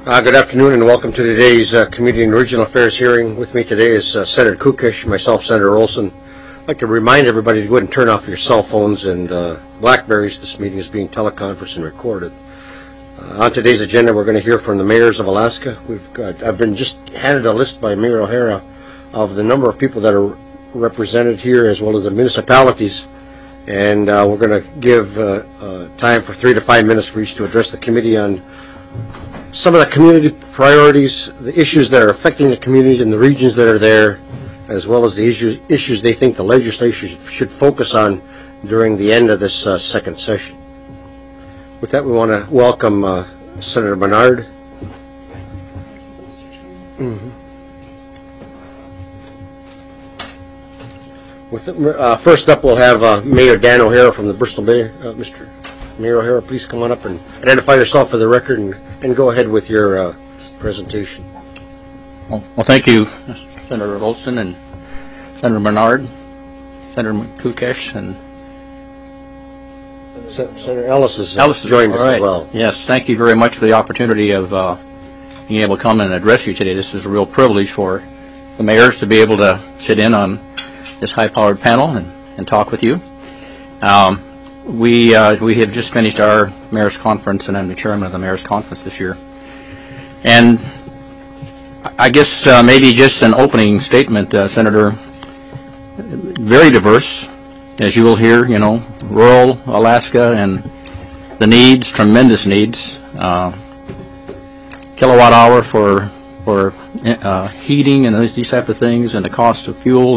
Good afternoon and welcome to today's Community and Regional Affairs hearing. With me today is Senator Kukish, myself, Senator Olson. I'd like to remind everybody to go ahead and turn off your cell phones and Blackberries. This meeting is being teleconferenced and recorded. On today's agenda, we're going to hear from the mayors of Alaska. I've been just handed a list by Mayor O'Hara of the number of people that are represented here, as well as the municipalities. And we're going to give time for 3 to 5 minutes for each to address the committee on some of the community priorities, the issues that are affecting the community and the regions that are there, as well as the issues they think the legislature should focus on during the end of this second session. With that, we want to welcome Senator Bernard. First up, we'll have Mayor Dan O'Hara from the Bristol Bay. Mr. Mayor O'Hara, please come on up and identify yourself for the record and go ahead with your presentation. Well, thank you, Senator Olson and Senator Bernard, Senator Kukish, and Senator Ellis has joined us as well. Yes, thank you very much for the opportunity of being able to come and address you today. This is a real privilege for the mayors to be able to sit in on this high-powered panel and talk with you. We have just finished our mayor's conference, and I'm the chairman of the mayor's conference this year. And I guess maybe just an opening statement, Senator. Very diverse, as you will hear. You know, rural Alaska and the needs, tremendous needs. Kilowatt hour for heating and these type of things, and the cost of fuel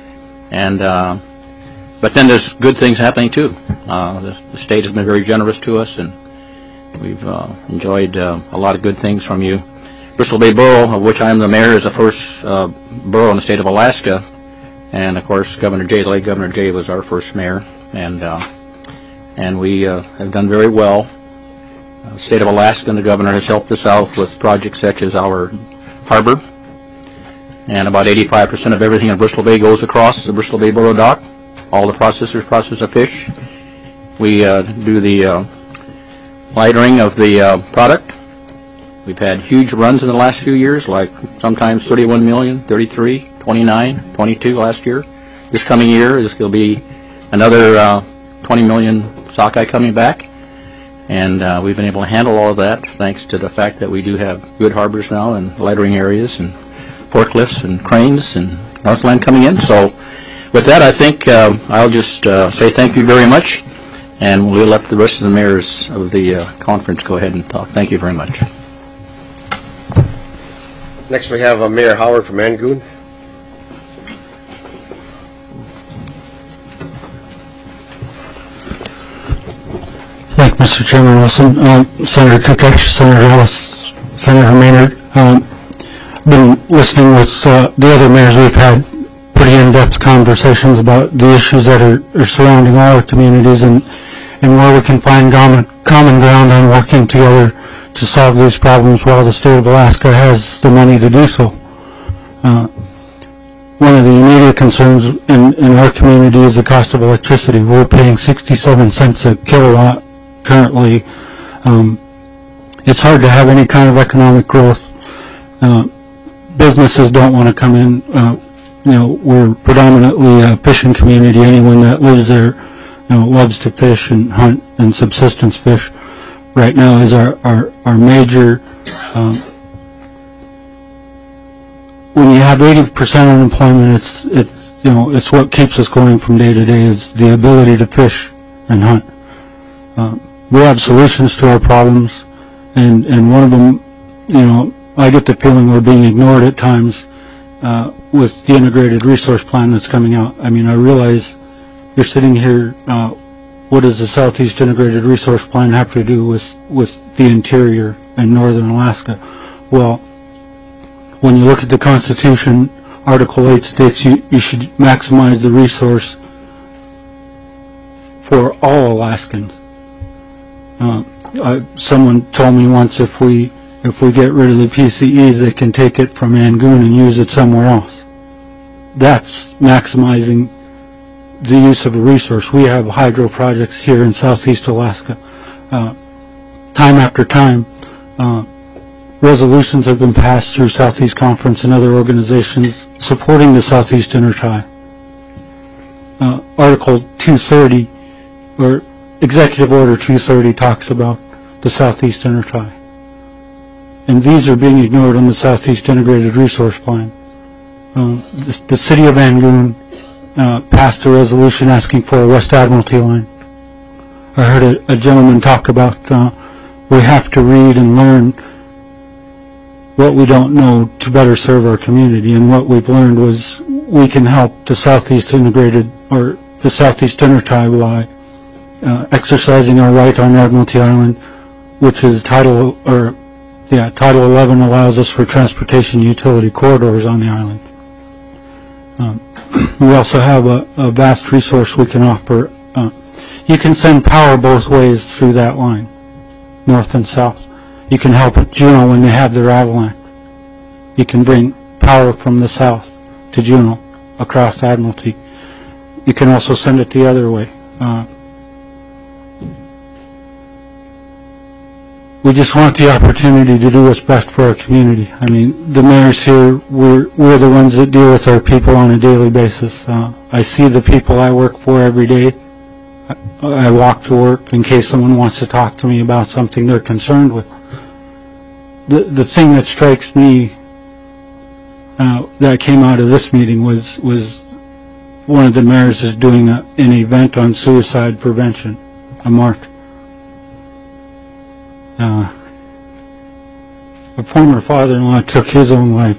but then there's good things happening too. The state has been very generous to us, and we've enjoyed a lot of good things from you. Bristol Bay Borough, of which I am the mayor, is the first borough in the state of Alaska, and of course Governor Jay was our first mayor, and we have done very well. The state of Alaska and the governor has helped us out with projects such as our harbor, and about 85% of everything in Bristol Bay goes across the Bristol Bay Borough dock. All the processors process a fish. We do the lightering of the product. We've had huge runs in the last few years, like sometimes 31 million, 33, 29, 22 last year. This coming year, this will be another 20 million sockeye coming back. And we've been able to handle all of that thanks to the fact that we do have good harbors now and lightering areas and forklifts and cranes and Northland coming in. So with that, I think I'll just say thank you very much, and we'll let the rest of the mayors of the conference go ahead and talk. Thank you very much. Next, we have Mayor Howard from Angoon. Thank you, Mr. Chairman Wilson. Senator Kukish, Senator Ellis, Senator Maynard. Been listening with the other mayors. We've had pretty in-depth conversations about the issues that are surrounding all our communities and where we can find common ground on working together to solve these problems while the state of Alaska has the money to do so. One of the immediate concerns in our community is the cost of electricity. We're paying 67 cents a kilowatt currently. It's hard to have any kind of economic growth. Businesses don't want to come in. We're predominantly a fishing community. Anyone that lives there, loves to fish and hunt and subsistence fish. Right now is our major. When you have 80% unemployment, it's what keeps us going from day to day is the ability to fish and hunt. We have solutions to our problems, and one of them, I get the feeling we're being ignored at times. With the integrated resource plan that's coming out. I mean, I realize you're sitting here, what does the Southeast Integrated Resource Plan have to do with the interior and northern Alaska? Well, when you look at the Constitution, Article 8 states you should maximize the resource for all Alaskans. Someone told me once if we get rid of the PCEs, they can take it from Angoon and use it somewhere else. That's maximizing the use of a resource. We have hydro projects here in southeast Alaska. Time after time, resolutions have been passed through Southeast Conference and other organizations supporting the Southeast Intertie. Article 230, or Executive Order 230, talks about the Southeast Intertie. And these are being ignored on the Southeast Integrated Resource Plan. The City of Rangoon passed a resolution asking for a West Admiralty line. I heard a gentleman talk about we have to read and learn what we don't know to better serve our community, and what we've learned was we can help the Southeast Integrated, or the Southeast Intertie, by exercising our right on Admiralty Island, which is Title 11 allows us for transportation utility corridors on the island. We also have a vast resource we can offer. You can send power both ways through that line, north and south. You can help Juneau when they have their avalanche. You can bring power from the south to Juneau across Admiralty. You can also send it the other way. We just want the opportunity to do what's best for our community. I mean, the mayors here, we're the ones that deal with our people on a daily basis. I see the people I work for every day. I walk to work in case someone wants to talk to me about something they're concerned with. The thing that strikes me that came out of this meeting was one of the mayors is doing an event on suicide prevention, a march. A former father-in-law took his own life.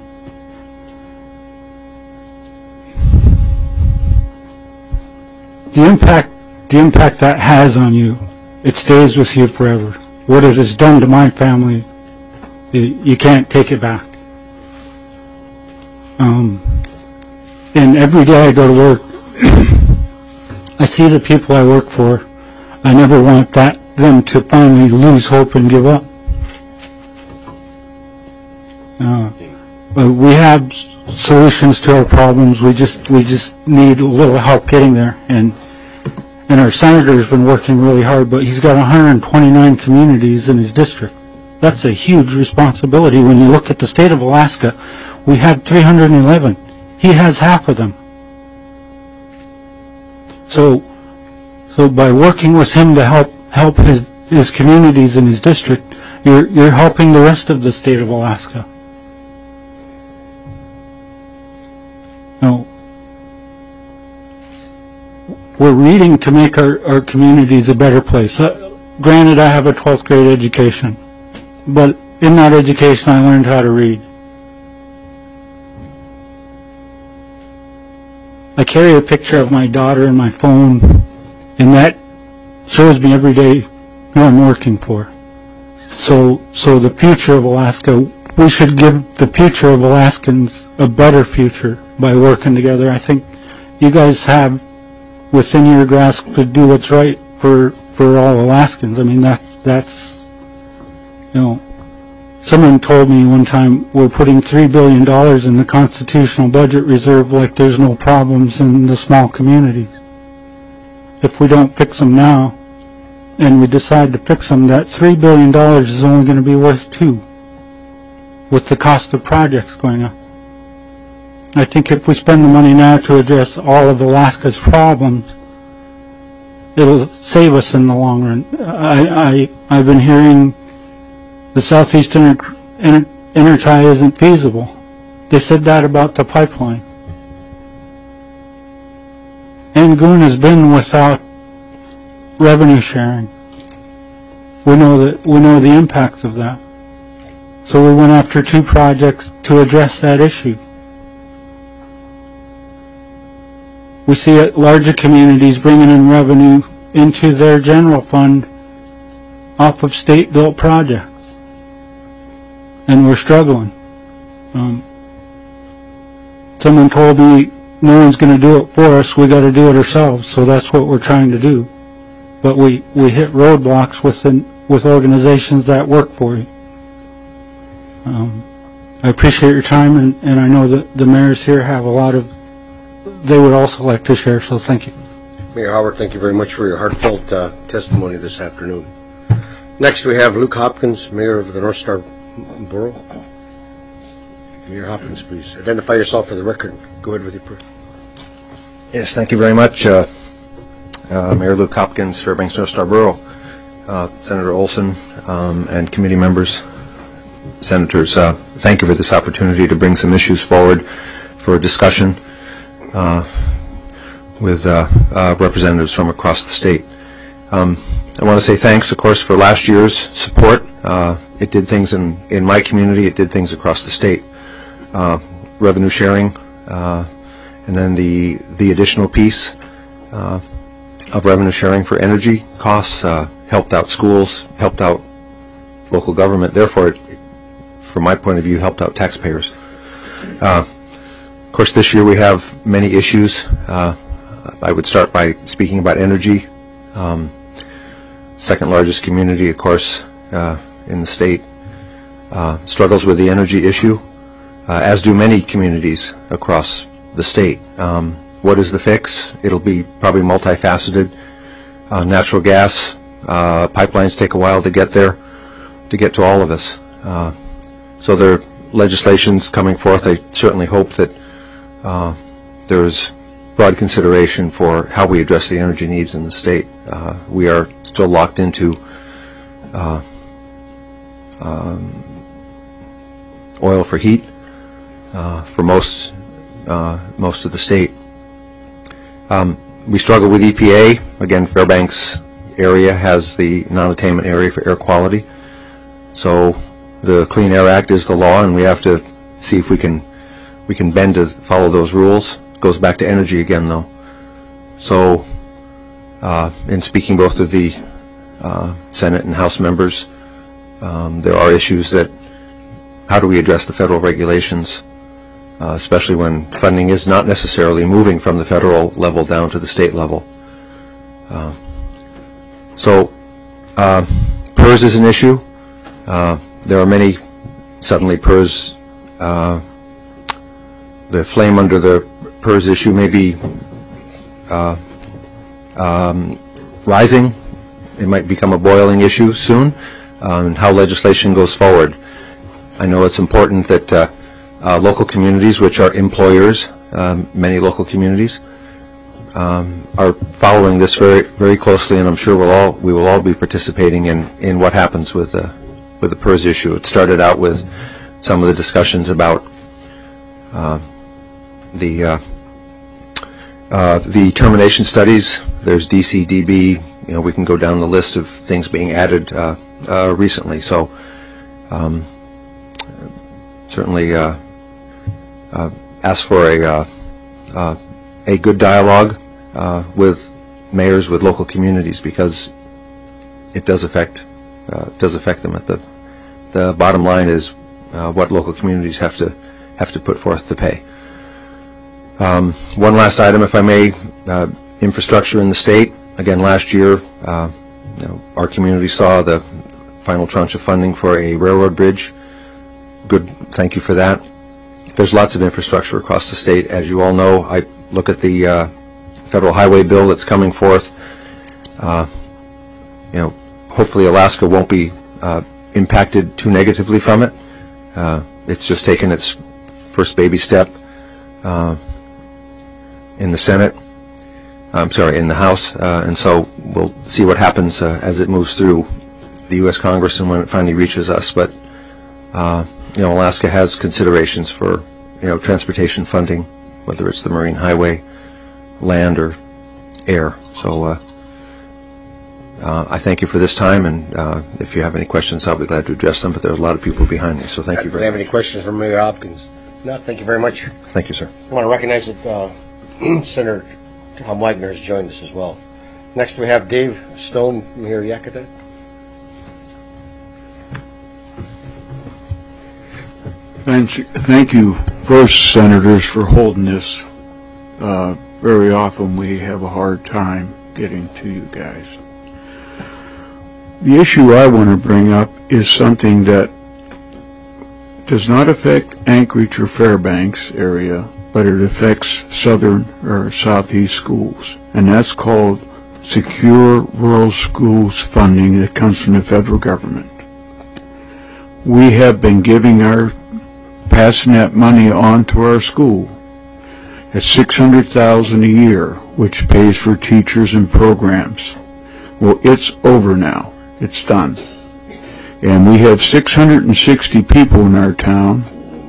The impact that has on you, it stays with you forever. What it has done to my family, you can't take it back. And every day I go to work, I see the people I work for. I never want them to finally lose hope and give up. But we have solutions to our problems. We just need a little help getting there. And our senator's been working really hard, but he's got 129 communities in his district. That's a huge responsibility. When you look at the state of Alaska, we have 311. He has half of them. So by working with him to help his communities in his district, you're helping the rest of the state of Alaska. No. We're reading to make our communities a better place. Granted, I have a 12th grade education, but in that education I learned how to read. I carry a picture of my daughter in my phone, and that shows me every day who I'm working for. So the future of Alaska, we should give the future of Alaskans a better future by working together. I think you guys have within your grasp to do what's right for all Alaskans. I mean, that's someone told me one time we're putting $3 billion in the constitutional budget reserve like there's no problems in the small communities. If we don't fix them now, and we decide to fix them, that $3 billion is only going to be worth $2 billion with the cost of projects going up. I think if we spend the money now to address all of Alaska's problems, it'll save us in the long run. I've been hearing the Southeast Intertie isn't feasible. They said that about the pipeline. Rangoon has been without revenue sharing. We know the impacts of that. So we went after 2 projects to address that issue. We see larger communities bringing in revenue into their general fund off of state-built projects. And we're struggling. Someone told me no one's going to do it for us, we got to do it ourselves, so that's what we're trying to do. But we hit roadblocks with organizations that work for you. I appreciate your time, and I know that the mayors here have a lot of, they would also like to share, so thank you. Mayor Howard, thank you very much for your heartfelt testimony this afternoon. Next we have Luke Hopkins, Mayor of the North Star Borough. Mayor Hopkins, please identify yourself for the record. Go ahead with your prayer. Yes, thank you very much, Mayor Luke Hopkins, Fairbanks North Star Borough, Senator Olson, and committee members, senators. Thank you for this opportunity to bring some issues forward for discussion with representatives from across the state. I want to say thanks, of course, for last year's support. It did things in my community. It did things across the state. Revenue sharing, and then the additional piece of revenue sharing for energy costs helped out schools, helped out local government. Therefore, from my point of view, helped out taxpayers. Of course, this year we have many issues. I would start by speaking about energy. Second largest community, of course, in the state, struggles with the energy issue, as do many communities across the state. What is the fix? It'll be probably multifaceted. Natural gas pipelines take a while to get there, to get to all of us. So there are legislations coming forth. I certainly hope that there's broad consideration for how we address the energy needs in the state. We are still locked into oil for heat for most of the state. We struggle with EPA. Again, Fairbanks area has the non-attainment area for air quality. So the Clean Air Act is the law, and we have to see if we can bend to follow those rules. It goes back to energy again, though. So in speaking both to the Senate and House members, there are issues that how do we address the federal regulations, especially when funding is not necessarily moving from the federal level down to the state level. So PERS is an issue. There are many, suddenly PERS, the flame under the PERS issue may be rising. It might become a boiling issue soon, and how legislation goes forward. I know it's important that local communities, which are employers, many local communities, are following this very, very closely, and I'm sure we will all be participating in what happens with the PERS issue. It started out with some of the discussions about the termination studies. There's DCDB. You know, we can go down the list of things being added recently. So certainly ask for a good dialogue with mayors, with local communities, because it does affect them. At the bottom line is what local communities have to put forth to pay. One last item, if I may, infrastructure in the state. Again, last year, our community saw the final tranche of funding for a railroad bridge. Good, thank you for that. There's lots of infrastructure across the state. As you all know, I look at the federal highway bill that's coming forth. Hopefully Alaska won't be impacted too negatively from it. It's just taken its first baby step in the Senate. In the House, and so we'll see what happens as it moves through the U.S. Congress and when it finally reaches us. But Alaska has considerations for transportation funding, whether it's the Marine Highway, land, or air. So I thank you for this time, and if you have any questions, I'll be glad to address them. But there are a lot of people behind me, so thank you very much. Do you have any questions for Mayor Hopkins? No, thank you very much. Thank you, sir. I want to recognize that Senator Tom Wagner has joined us as well. Next we have Dave Stone, Mayor Yakutat. Thank you, first, Senators, for holding this. Very often we have a hard time getting to you guys. The issue I want to bring up is something that does not affect Anchorage or Fairbanks area, but it affects southern or southeast schools, and that's called Secure Rural Schools funding that comes from the federal government. we have been passing that money on to our school. It's $600,000 a year, which pays for teachers and programs. Well, it's over now. It's done. And we have 660 people in our town.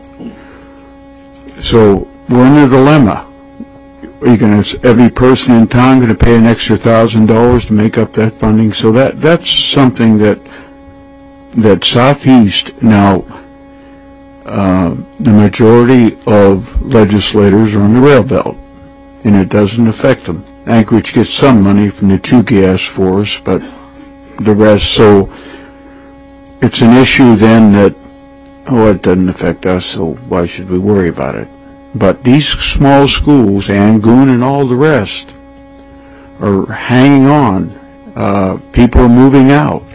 So we're in a dilemma. Is every person in town going to pay an extra $1,000 to make up that funding? So that's something that Southeast now, the majority of legislators are on the rail belt, and it doesn't affect them. Anchorage gets some money from the 2 gas force, but the rest. So it's an issue then that, it doesn't affect us, so why should we worry about it? But these small schools, Angoon and all the rest, are hanging on. People are moving out.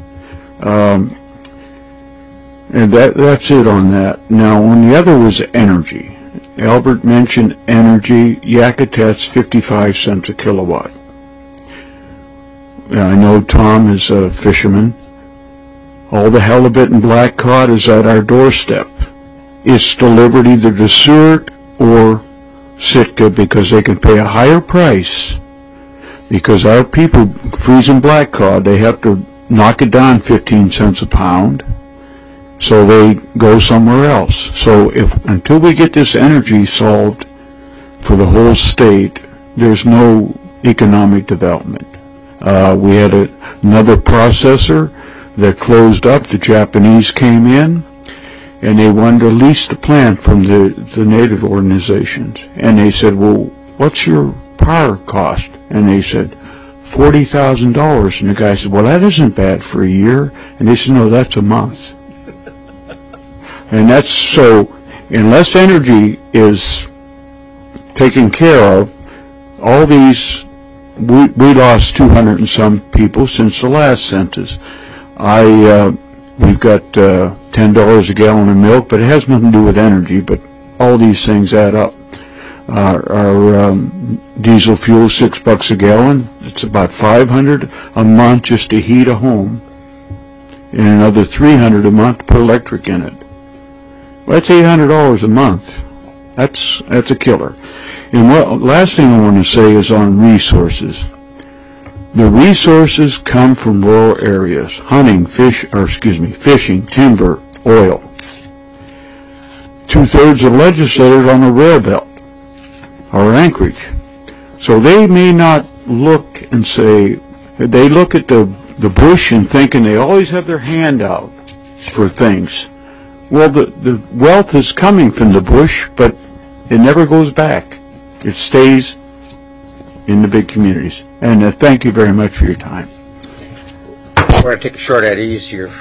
And that's it on that. Now, on the other was energy. Albert mentioned energy. Yakutat's 55 cents a kilowatt. I know Tom is a fisherman. All the halibut and black cod is at our doorstep. It's delivered either to Seward or Sitka because they can pay a higher price. Because our people freezing black cod, they have to knock it down 15 cents a pound. So they go somewhere else. So until we get this energy solved for the whole state, there's no economic development. We had another processor that closed up. The Japanese came in, and they wanted to lease the plant from the native organizations. And they said, well, what's your power cost? And they said, $40,000. And the guy said, well, that isn't bad for a year. And they said, no, that's a month. And that's so, unless energy is taken care of, all these, we lost 200 and some people since the last census. We've got $10 a gallon of milk, but it has nothing to do with energy, but all these things add up. Our diesel fuel, $6 a gallon. It's about $500 a month just to heat a home, and another $300 a month to put electric in it. Well, that's $800 a month. That's a killer. And last thing I want to say is on resources. The resources come from rural areas: hunting, fishing, timber, oil. 2/3 of legislators on the rail belt are Anchorage. So they may not look and say, they look at the bush and thinking they always have their hand out for things. Well, the wealth is coming from the bush, but it never goes back. It stays in the big communities. And thank you very much for your time. We're going to take a short at ease here.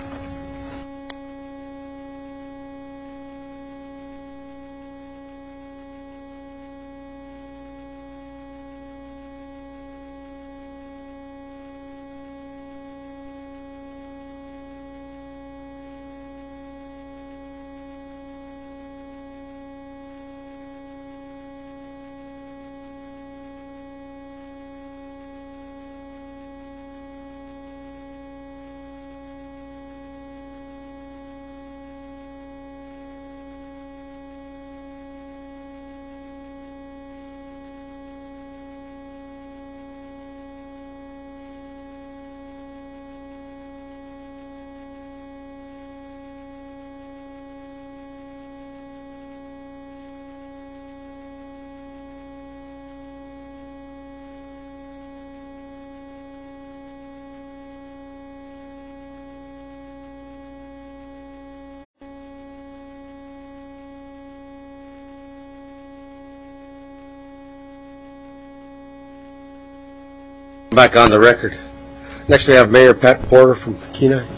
Back on the record. Next we have Mayor Pat Porter from Kenai.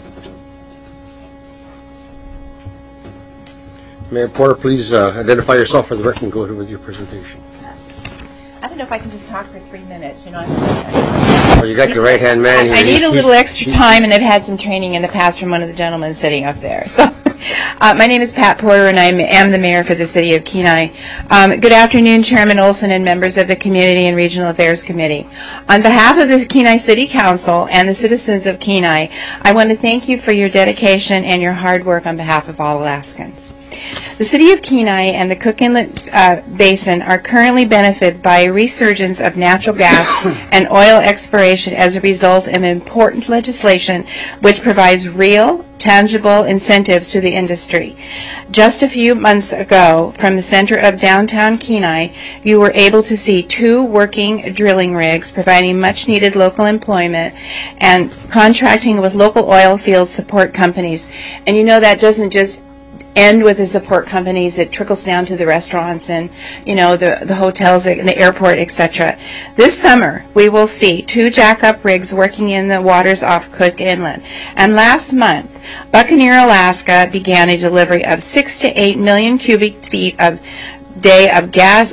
Mayor Porter, please identify yourself for the record and go ahead with your presentation. I don't know if I can just talk for 3 minutes. You know, Well, you got your right-hand man here. I need a little extra time, and I've had some training in the past from one of the gentlemen sitting up there. So My name is Pat Porter, and I am the mayor for the city of Kenai. Good afternoon, Chairman Olson and members of the Community and Regional Affairs Committee. On behalf of the Kenai City Council and the citizens of Kenai, I want to thank you for your dedication and your hard work on behalf of all Alaskans. The city of Kenai and the Cook Inlet Basin are currently benefited by a resurgence of natural gas and oil exploration as a result of important legislation which provides real, tangible incentives to the industry. Just a few months ago, from the center of downtown Kenai, you were able to see 2 working drilling rigs providing much-needed local employment and contracting with local oil field support companies. And you know that doesn't just end with the support companies. It trickles down to the restaurants and, you know, the hotels and the airport, etc. This summer, we will see 2 jackup rigs working in the waters off Cook Inlet. And last month, Buccaneer, Alaska began a delivery of 6 to 8 million cubic feet of day of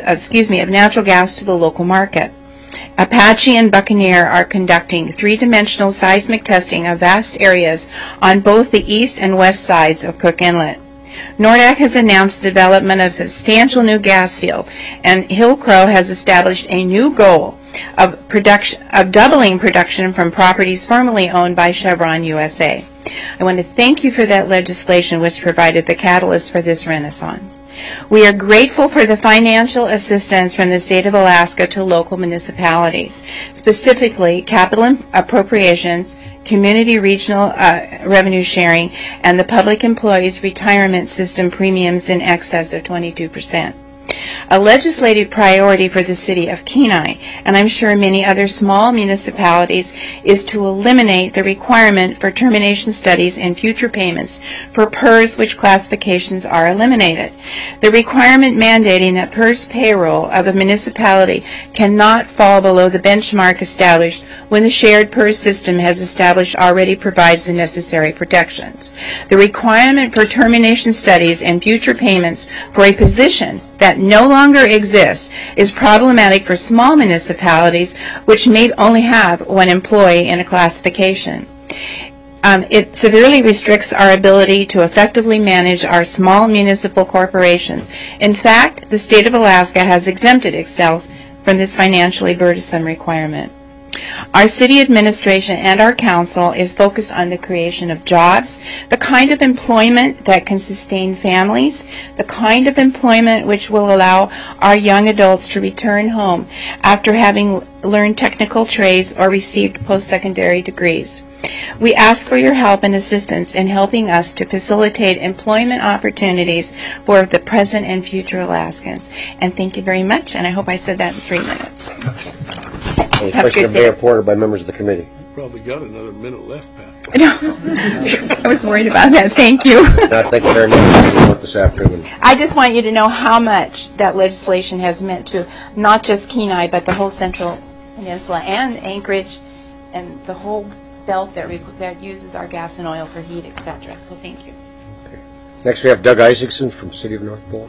natural gas to the local market. Apache and Buccaneer are conducting 3-dimensional seismic testing of vast areas on both the east and west sides of Cook Inlet. NORDAC has announced the development of a substantial new gas field, and Hillcrow has established a new goal of doubling production from properties formerly owned by Chevron USA. I want to thank you for that legislation which provided the catalyst for this renaissance. We are grateful for the financial assistance from the state of Alaska to local municipalities, specifically capital appropriations, community regional revenue sharing, and the public employees retirement system premiums in excess of 22%. A legislative priority for the city of Kenai, and I'm sure many other small municipalities, is to eliminate the requirement for termination studies and future payments for PERS which classifications are eliminated. The requirement mandating that PERS payroll of a municipality cannot fall below the benchmark established when the shared PERS system has established already provides the necessary protections. The requirement for termination studies and future payments for a position that no longer exists is problematic for small municipalities which may only have 1 employee in a classification. It severely restricts our ability to effectively manage our small municipal corporations. In fact, the state of Alaska has exempted itself from this financially burdensome requirement. Our city administration and our council is focused on the creation of jobs, the kind of employment that can sustain families, the kind of employment which will allow our young adults to return home after having learned technical trades or received post-secondary degrees. We ask for your help and assistance in helping us to facilitate employment opportunities for the present and future Alaskans. And thank you very much, and I hope I said that in 3 minutes. Any questions of Mayor Porter by members of the committee? Probably got another minute left, Pat. No, I was worried about that. Thank you. Thank you very much for your work this afternoon. I just want you to know how much that legislation has meant to not just Kenai, but the whole Central Peninsula and Anchorage and the whole belt that uses our gas and oil for heat, etc. So thank you. Okay. Next we have Doug Isaacson from City of North Pole.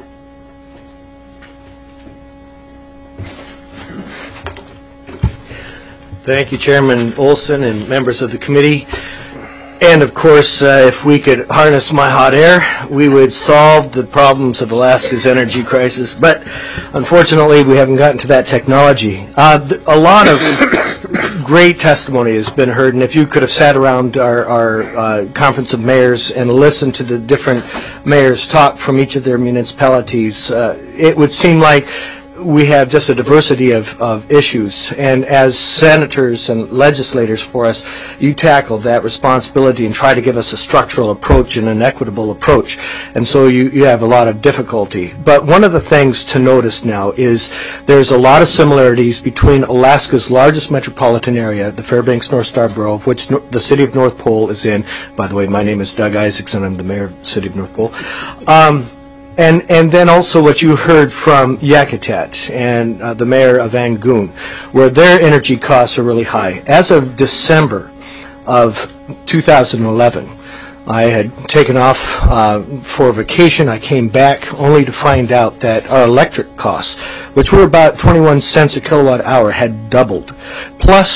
Thank you, Chairman Olson and members of the committee. And of course, if we could harness my hot air, we would solve the problems of Alaska's energy crisis. But unfortunately, we haven't gotten to that technology. A lot of great testimony has been heard, and if you could have sat around our conference of mayors and listened to the different mayors talk from each of their municipalities, it would seem like we have just a diversity of issues, and as senators and legislators for us, you tackle that responsibility and try to give us a structural approach and an equitable approach, and so you have a lot of difficulty. But one of the things to notice now is there's a lot of similarities between Alaska's largest metropolitan area, the Fairbanks North Star Borough, of which the City of North Pole is in. By the way, my name is Doug Isaacson. I'm the mayor of the City of North Pole. And then also what you heard from Yakutat and the mayor of Angoon, where their energy costs are really high. As of December of 2011, I had taken off for vacation. I came back only to find out that our electric costs, which were about 21 cents a kilowatt hour, had doubled. Plus,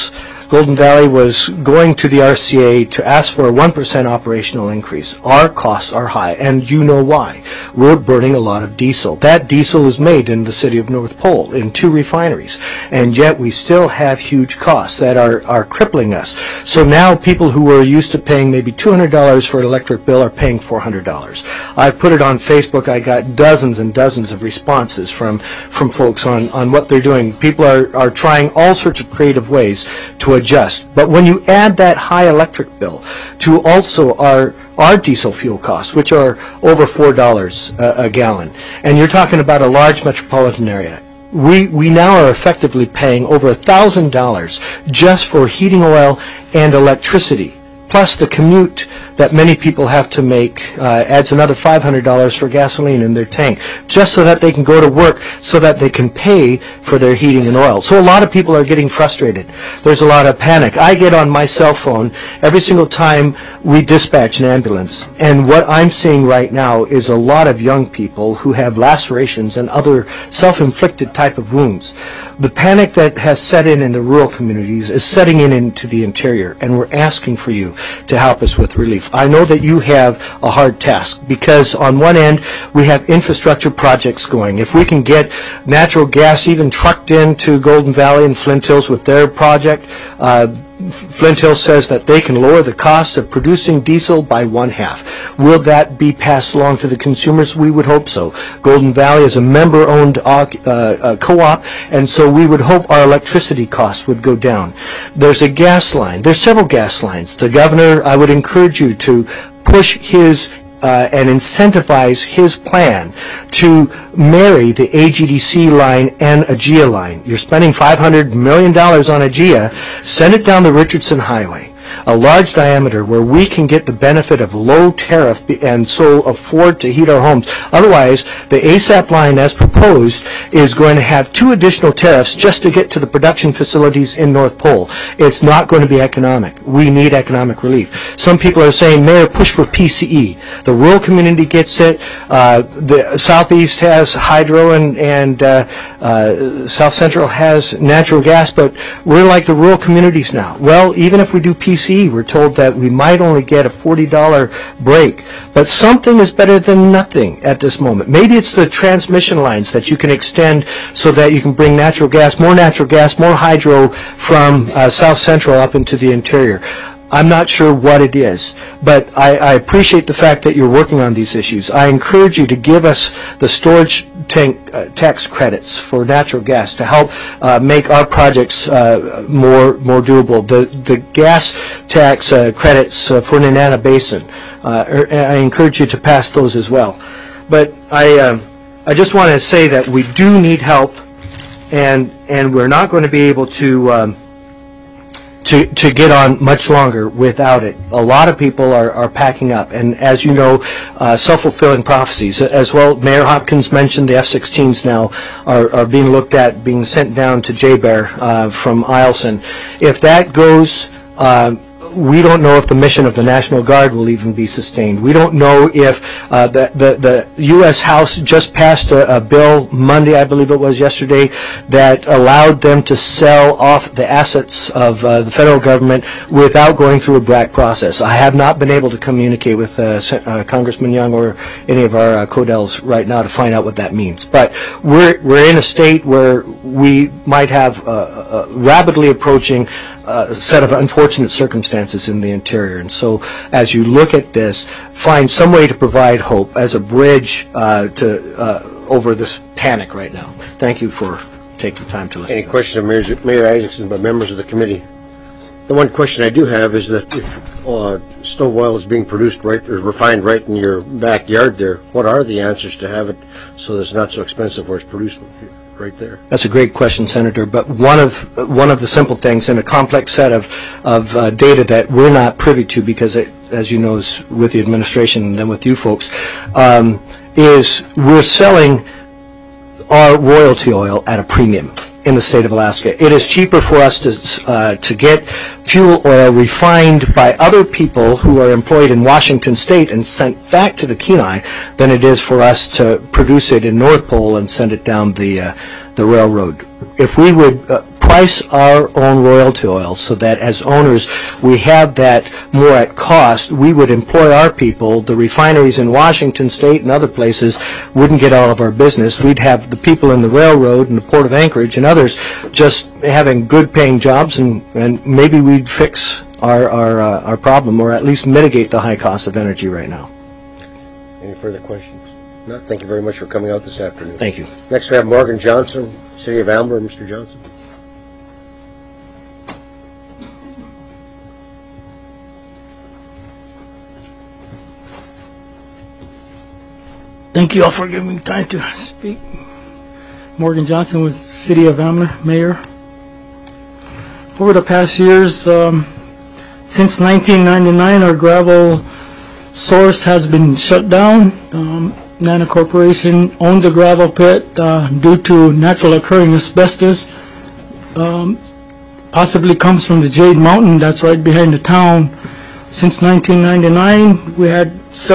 Golden Valley was going to the RCA to ask for a 1% operational increase. Our costs are high, and you know why. We're burning a lot of diesel. That diesel is made in the city of North Pole in 2 refineries, and yet we still have huge costs that are crippling us. So now people who were used to paying maybe $200 for an electric bill are paying $400. I put it on Facebook. I got dozens and dozens of responses from folks on what they're doing. People are trying all sorts of creative ways to adjust. But when you add that high electric bill to also our diesel fuel costs, which are over $4 a gallon, and you're talking about a large metropolitan area, we now are effectively paying over $1,000 just for heating oil and electricity. Plus the commute that many people have to make adds another $500 for gasoline in their tank, just so that they can go to work, so that they can pay for their heating and oil. So a lot of people are getting frustrated. There's a lot of panic. I get on my cell phone every single time we dispatch an ambulance, and what I'm seeing right now is a lot of young people who have lacerations and other self-inflicted type of wounds. The panic that has set in the rural communities is setting into the interior, and we're asking for you to help us with relief. I know that you have a hard task, because on one end we have infrastructure projects going. If we can get natural gas even trucked into Golden Valley and Flint Hills with their project, Flint Hills says that they can lower the cost of producing diesel by 1/2. Will that be passed along to the consumers? We would hope so. Golden Valley is a member-owned co-op, and so we would hope our electricity costs would go down. There's a gas line. There's several gas lines. The governor, I would encourage you to push his and incentivize his plan to marry the AGDC line and AGIA line. You're spending $500 million on AGIA. Send it down the Richardson Highway, a large diameter where we can get the benefit of low tariff and so afford to heat our homes. Otherwise, the ASAP line as proposed is going to have 2 additional tariffs just to get to the production facilities in North Pole. It's not going to be economic. We need economic relief. Some people are saying, Mayor, push for PCE. The rural community gets it. The Southeast has hydro, and South Central has natural gas, but we're like the rural communities now. Well, even if we do PCE, we're told that we might only get a $40 break, but something is better than nothing at this moment. Maybe it's the transmission lines that you can extend so that you can bring natural gas, more hydro from South Central up into the interior. I'm not sure what it is, but I appreciate the fact that you're working on these issues. I encourage you to give us the storage tank tax credits for natural gas to help make our projects more doable. The gas tax credits for Nenana Basin, I encourage you to pass those as well. But I just want to say that we do need help, and we're not going to be able to get on much longer without it. A lot of people are packing up, and as you know, self-fulfilling prophecies as well. Mayor Hopkins mentioned the F-16s now are being looked at, being sent down to J-Bear from Eielson. If that goes, we don't know if the mission of the National Guard will even be sustained. We don't know if the U.S. House just passed a bill Monday, I believe it was yesterday, that allowed them to sell off the assets of the federal government without going through a BRAC process. I have not been able to communicate with Congressman Young or any of our CODELs right now to find out what that means. But we're in a state where we might have a rapidly approaching set of unfortunate circumstances in the interior, and so as you look at this, find some way to provide hope as a bridge over this panic right now. Thank you for taking time to listen. Any questions of Mayor Isaacson by members of the committee? The one question I do have is that if stove oil is being produced right or refined right in your backyard there, what are the answers to have it so that it's not so expensive where it's produced right there? That's a great question, Senator. But one of the simple things in a complex set of data that we're not privy to, because it, as you know, is with the administration and then with you folks, is we're selling our royalty oil at a premium in the state of Alaska. It is cheaper for us to get fuel oil refined by other people who are employed in Washington State and sent back to the Kenai than it is for us to produce it in North Pole and send it down the railroad. If we would price our own royalty oil so that as owners we have that more at cost. We would employ our people. The refineries in Washington State and other places wouldn't get all of our business. We'd have the people in the railroad and the Port of Anchorage and others just having good paying jobs, and maybe we'd fix our problem, or at least mitigate the high cost of energy right now. Any further questions? No, thank you very much for coming out this afternoon. Thank you. Next we have Morgan Johnson, City of Ambler. Mr. Johnson. Thank you all for giving me time to speak. Morgan Johnson with City of Ambler, Mayor. Over the past years, since 1999, our gravel source has been shut down. Nana Corporation owns a gravel pit due to natural occurring asbestos. Possibly comes from the Jade Mountain that's right behind the town. Since 1999, we had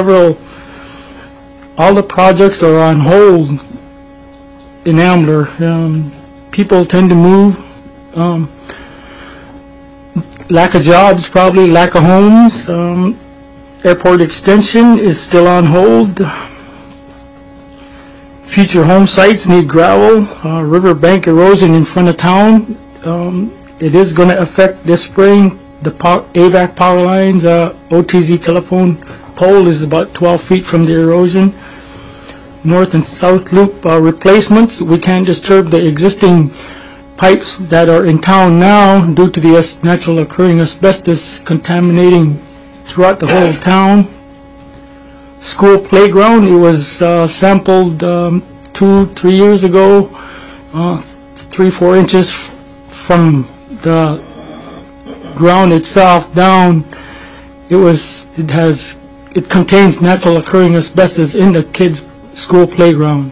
all the projects are on hold in Ambler. People tend to move. Lack of jobs, probably lack of homes. Airport extension is still on hold. Future home sites need gravel. Riverbank erosion in front of town. It is going to affect this spring. The AVAC power lines, OTZ telephone pole is about 12 feet from the erosion. North and south loop replacements. We can't disturb the existing pipes that are in town now due to the natural occurring asbestos contaminating throughout the whole town. School playground, it was sampled 2-3 years ago, 3-4 inches from the ground itself down. It contains natural occurring asbestos in the kids' school playground.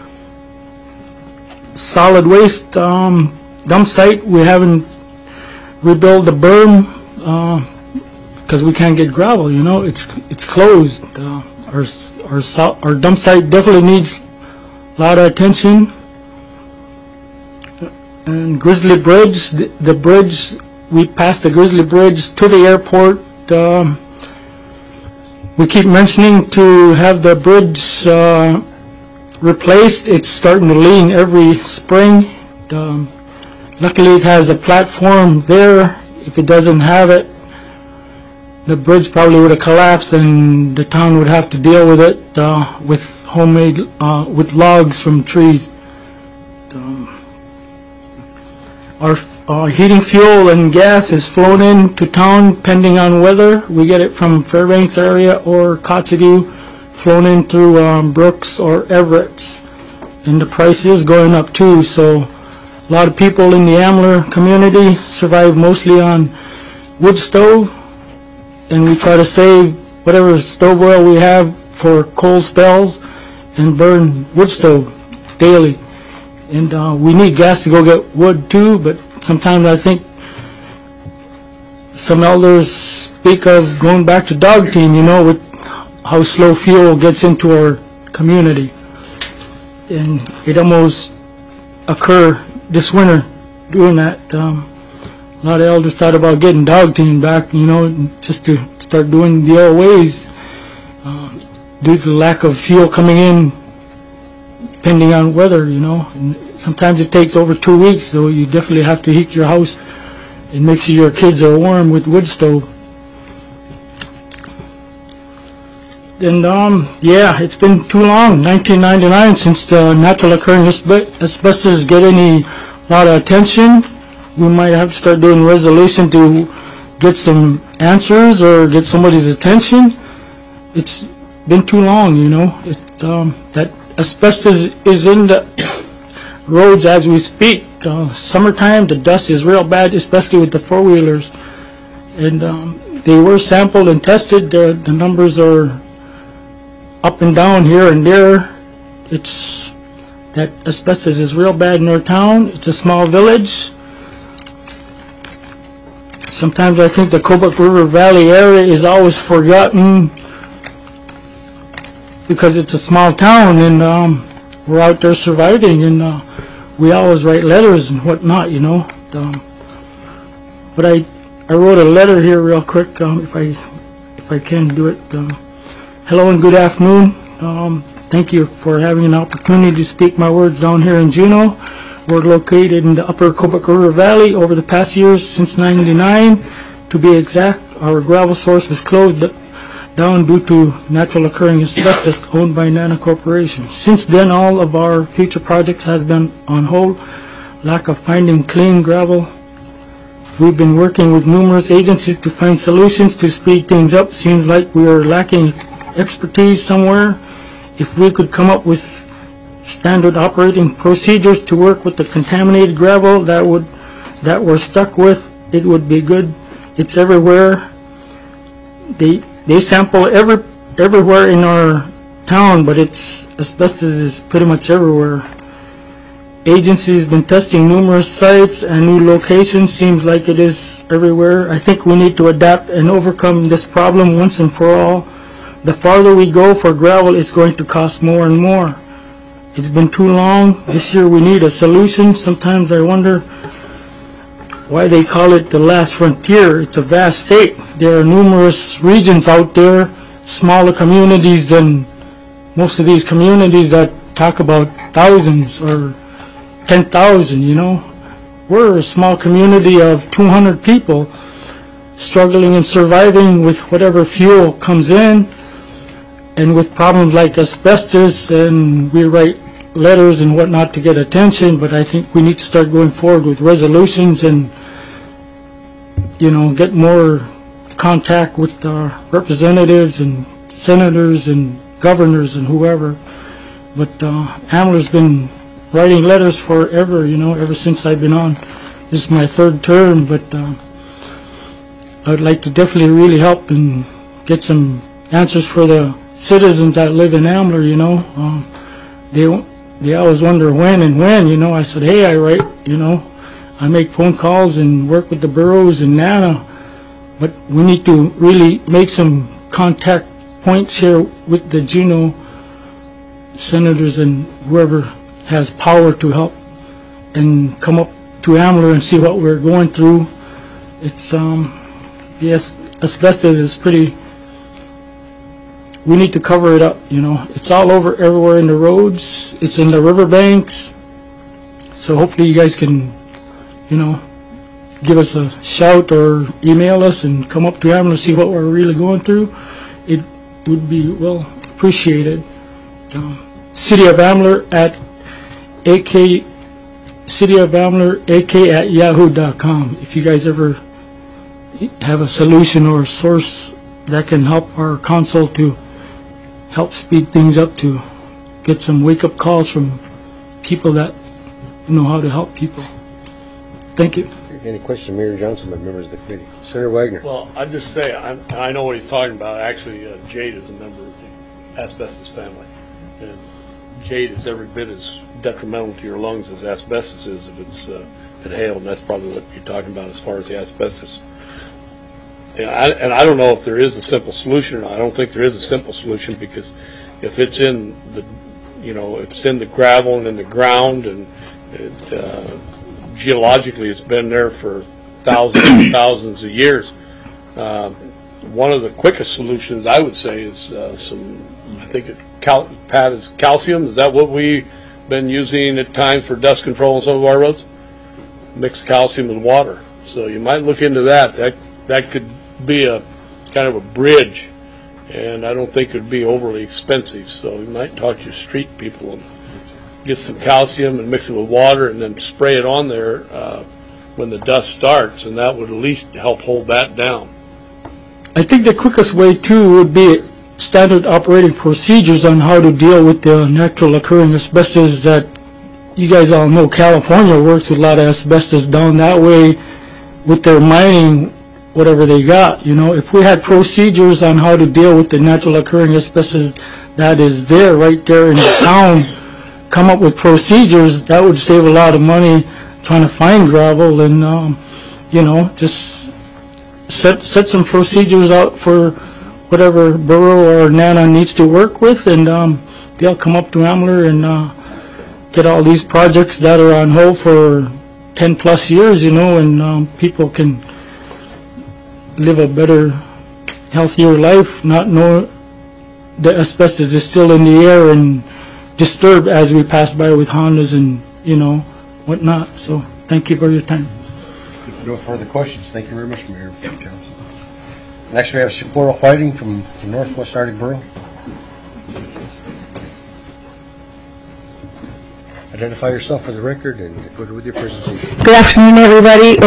Solid waste dump site, we haven't rebuilt the berm because we can't get gravel. It's closed. Our dump site definitely needs a lot of attention. And Grizzly Bridge, the bridge, we passed the Grizzly Bridge to the airport. We keep mentioning to have the bridge replaced. It's starting to lean every spring. Luckily it has a platform there. If it doesn't have it, the bridge probably would have collapsed and the town would have to deal with it with homemade, with logs from trees. Our heating fuel and gas is flown into town depending on weather. We get it from Fairbanks area or Kotzebue, flown in through Brooks or Everett's. And the price is going up too, so a lot of people in the Ambler community survive mostly on wood stove, and we try to save whatever stove oil we have for cold spells and burn wood stove daily. And we need gas to go get wood too, but sometimes I think some elders speak of going back to dog team, with how slow fuel gets into our community. And it almost occurred this winter doing that. A lot of elders thought about getting dog team back, just to start doing the old ways due to the lack of fuel coming in depending on weather, and sometimes it takes over 2 weeks, so you definitely have to heat your house and make sure your kids are warm with wood stove. And yeah, it's been too long, 1999, since the natural occurring asbestos get a lot of attention. We might have to start doing resolution to get some answers or get somebody's attention. It's been too long, that asbestos is in the roads as we speak. Summertime, the dust is real bad, especially with the four-wheelers. And they were sampled and tested. The numbers are up and down here and there. That asbestos is real bad in our town. It's a small village. Sometimes I think the Kobuk River Valley area is always forgotten because it's a small town, and we're out there surviving, and we always write letters and whatnot, but I wrote a letter here real quick, if I can do it. Hello and good afternoon. Thank you for having an opportunity to speak my words down here in Juneau. We're located in the upper Kobuk River Valley. Over the past years, since '99, to be exact, our gravel source was closed down due to natural occurring asbestos owned by Nana Corporation. Since then, all of our future projects has been on hold. Lack of finding clean gravel. We've been working with numerous agencies to find solutions to speed things up. Seems like we are lacking expertise somewhere. If we could come up with standard operating procedures to work with the contaminated gravel that we're stuck with, it would be good. It's everywhere. They sample everywhere in our town, but asbestos is pretty much everywhere. Agency's been testing numerous sites and new locations. Seems like it is everywhere. I think we need to adapt and overcome this problem once and for all. The farther we go for gravel, it's going to cost more and more. It's been too long. This year we need a solution. Sometimes I wonder why they call it the last frontier. It's a vast state. There are numerous regions out there, smaller communities than most of these communities that talk about thousands or 10,000, you know. We're a small community of 200 people struggling and surviving with whatever fuel comes in, and with problems like asbestos, and we write letters and whatnot to get attention, but I think we need to start going forward with resolutions and, you know, get more contact with our representatives and senators and governors and whoever. But AMLR's been writing letters forever, you know, ever since I've been on. This is my third term, but I'd like to definitely really help and get some answers for the citizens that live in AMLR, you know. They always wonder when, you know. I said, hey, I write, you know, I make phone calls and work with the boroughs and NANA, but we need to really make some contact points here with the Juneau senators and whoever has power to help and come up to AMLR and see what we're going through. It's, yes, asbestos is pretty, we need to cover it up, you know. It's all over everywhere in the roads. It's in the riverbanks. So hopefully you guys can, you know, give us a shout or email us and come up to AMLR and see what we're really going through. It would be well appreciated. City of AMLR at cityofamlr@yahoo.com. If you guys ever have a solution or a source that can help our council to help speed things up, to get some wake-up calls from people that know how to help people. Thank you. Any question, Mayor Johnson, by members of the committee? Senator Wagner. Well, I'd just say, I know what he's talking about. Actually, Jade is a member of the asbestos family. And Jade is every bit as detrimental to your lungs as asbestos is if it's inhaled, and that's probably what you're talking about as far as the asbestos. And I don't know if there is a simple solution or not. I don't think there is a simple solution, because if it's in the, you know, if it's in the gravel and in the ground, and geologically it's been there for thousands and thousands of years, one of the quickest solutions I would say is some, I think Pat, is calcium. Is that what we've been using at times for dust control on some of our roads? Mix calcium with water. So you might look into that. That could be a kind of a bridge, and I don't think it would be overly expensive. So you might talk to your street people and get some calcium and mix it with water and then spray it on there when the dust starts, and that would at least help hold that down. I think the quickest way too would be standard operating procedures on how to deal with the natural occurring asbestos that you guys all know. California works with a lot of asbestos down that way with their mining, whatever they got. You know, if we had procedures on how to deal with the natural occurring asbestos that is there, right there in the town, come up with procedures, that would save a lot of money trying to find gravel, and you know, just set some procedures out for whatever borough or NANA needs to work with, and they'll come up to AMLR and get all these projects that are on hold for 10 plus years, and people can live a better, healthier life, not know the asbestos is still in the air and disturbed as we pass by with Hondas and, whatnot. So thank you for your time. No further questions. Thank you very much, Mayor Johnson. Next, we have Socorro Whiting from the Northwest Arctic Borough. Identify yourself for the record and go with your presentation. Good afternoon, everybody.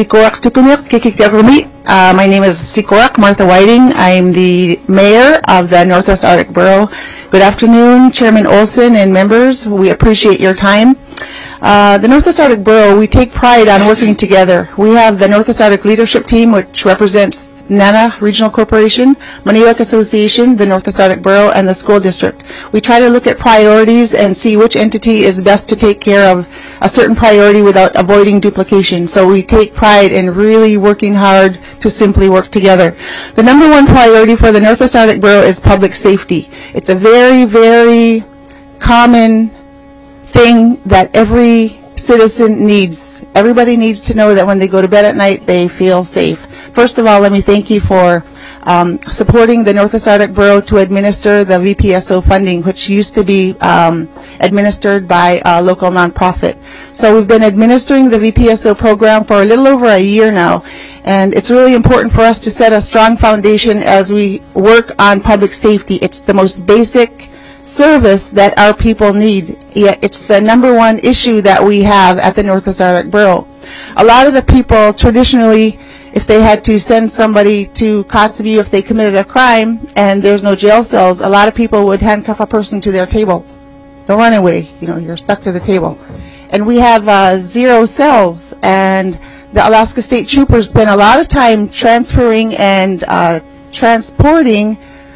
My name is Sikorak Martha Whiting. I'm the mayor of the Northwest Arctic Borough. Good afternoon, Chairman Olson and members. We appreciate your time. The Northwest Arctic Borough, we take pride on working together. We have the Northwest Arctic Leadership Team, which represents NANA Regional Corporation, Maniwak Association, the Northwest Arctic Borough, and the school district. We try to look at priorities and see which entity is best to take care of a certain priority without avoiding duplication. So we take pride in really working hard to simply work together. The number one priority for the Northwest Arctic Borough is public safety. It's a very, very common thing that every citizen needs. Everybody needs to know that when they go to bed at night, they feel safe. First of all, let me thank you for supporting the Northwest Arctic Borough to administer the VPSO funding, which used to be administered by a local nonprofit. So we've been administering the VPSO program for a little over a year now, and it's really important for us to set a strong foundation as we work on public safety. It's the most basic service that our people need, yet it's the number one issue that we have at the Northwest Arctic Borough. A lot of the people traditionally, if they had to send somebody to Kotzebue if they committed a crime and there's no jail cells, a lot of people would handcuff a person to their table. Don't run away, you're stuck to the table. And we have 0 cells, and the Alaska State Troopers spend a lot of time transferring and transporting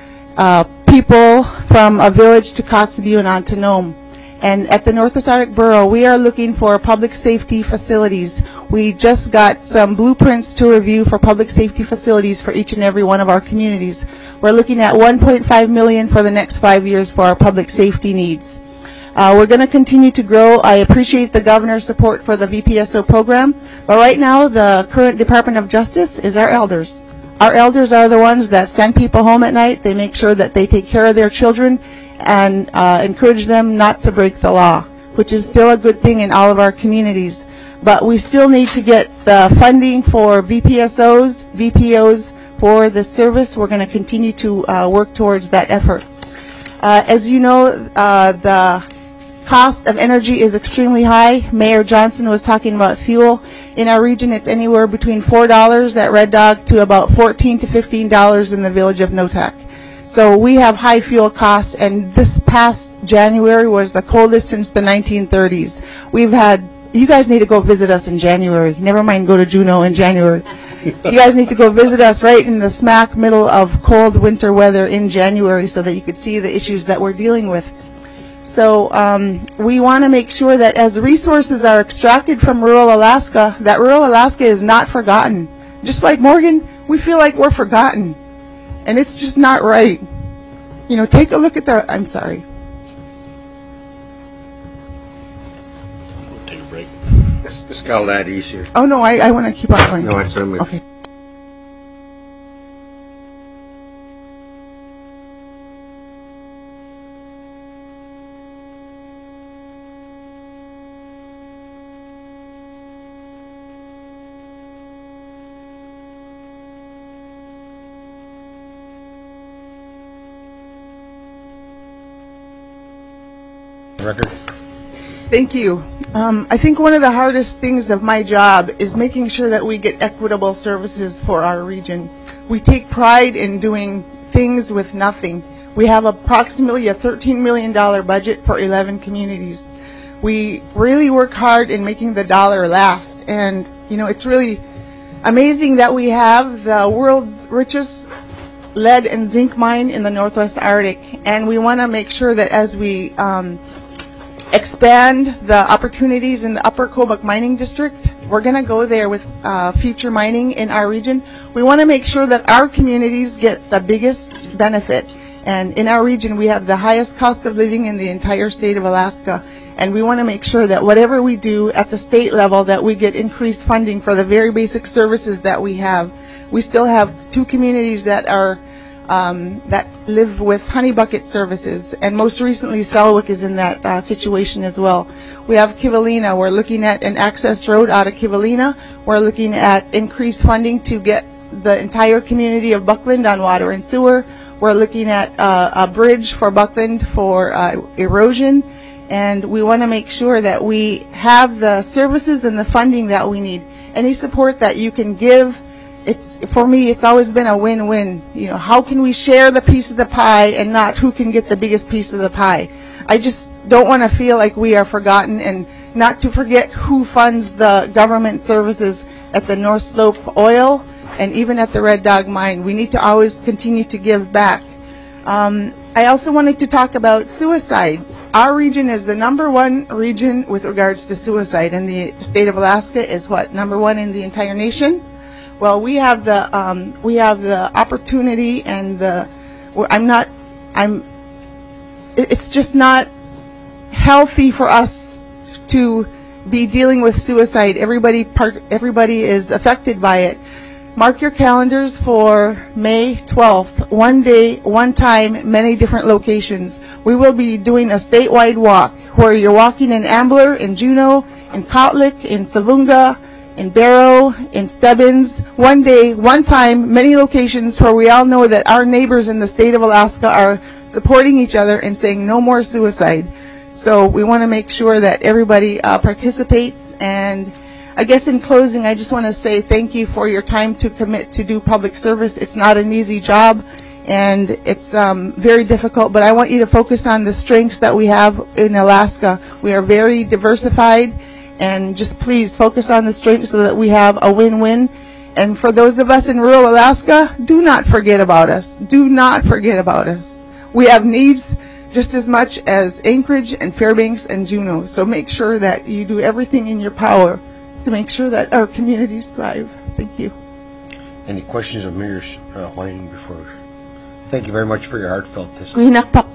people from a village to Kotzebue and on to Nome. And at the Northwest Arctic Borough, we are looking for public safety facilities. We just got some blueprints to review for public safety facilities for each and every one of our communities. We're looking at $1.5 million for the next 5 years for our public safety needs. We're going to continue to grow. I appreciate the governor's support for the VPSO program, but right now the current Department of Justice is our elders. Our elders are the ones that send people home at night. They make sure that they take care of their children and encourage them not to break the law, which is still a good thing in all of our communities. But we still need to get the funding for VPSOs, VPOs for the service. We're going to continue to work towards that effort. As you know, the cost of energy is extremely high. Mayor Johnson was talking about fuel. In our region, it's anywhere between $4 at Red Dog to about $14 to $15 in the village of Notak. So we have high fuel costs, and this past January was the coldest since the 1930s. You guys need to go visit us in January. Never mind go to Juneau in January. You guys need to go visit us right in the smack middle of cold winter weather in January so that you could see the issues that we're dealing with. So we want to make sure that as resources are extracted from rural Alaska, that rural Alaska is not forgotten. Just like Morgan, we feel like we're forgotten. And it's just not right. Take a look at I'm sorry. We'll take a break. It's got a lot easier. Oh, no, I want to keep on going. No, it's okay. Record. Thank you. I think one of the hardest things of my job is making sure that we get equitable services for our region. We take pride in doing things with nothing. We have approximately a $13 million budget for 11 communities. We really work hard in making the dollar last, and it's really amazing that we have the world's richest lead and zinc mine in the Northwest Arctic, and we want to make sure that as we expand the opportunities in the Upper Kobuk Mining District, we're going to go there with future mining in our region. We want to make sure that our communities get the biggest benefit, And in our region, we have the highest cost of living in the entire state of Alaska. And we want to make sure that whatever we do at the state level, that we get increased funding for the very basic services that we have. We still have 2 communities that are that live with honey bucket services, and most recently Selwick is in that situation as well. We have Kivalina. We're looking at an access road out of Kivalina. We're looking at increased funding to get the entire community of Buckland on water and sewer. We're looking at a bridge for Buckland for erosion, and we want to make sure that we have the services and the funding that we need. Any support that you can give, for me, it's always been a win-win. You know, how can we share the piece of the pie and not who can get the biggest piece of the pie? I just don't want to feel like we are forgotten, and not to forget who funds the government services at the North Slope Oil and even at the Red Dog Mine. We need to always continue to give back. I also wanted to talk about suicide. Our region is the #1 region with regards to suicide, and the state of Alaska is what, #1 in the entire nation? Well, we have the opportunity, and it's just not healthy for us to be dealing with suicide. Everybody is affected by it. Mark your calendars for May 12th, one day, one time, many different locations. We will be doing a statewide walk where you're walking in Ambler, in Juneau, in Kotlik, in Savunga, in Barrow, in Stebbins. One day, one time, many locations where we all know that our neighbors in the state of Alaska are supporting each other and saying no more suicide. So we want to make sure that everybody participates. And I guess in closing, I just want to say thank you for your time to commit to do public service. It's not an easy job, and it's very difficult, but I want you to focus on the strengths that we have in Alaska. We are very diversified, and just please focus on the strengths so that we have a win-win. And for those of us in rural Alaska, do not forget about us. Do not forget about us. We have needs just as much as Anchorage and Fairbanks and Juneau, so make sure that you do everything in your power to make sure that our communities thrive. Thank you. Any questions of Mayor Whiting before? Thank you very much for your heartfelt testimony.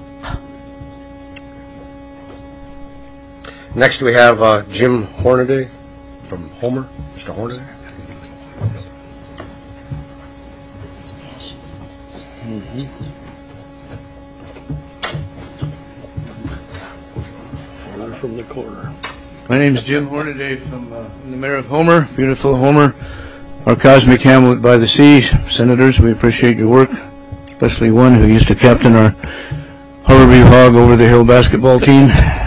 Next we have Jim Hornaday from Homer. Mr. Hornaday. From the corner. My name is Jim Hornaday from the mayor of Homer, beautiful Homer, our cosmic hamlet by the sea. Senators, we appreciate your work, especially one who used to captain our Harborview Hog over the hill basketball team.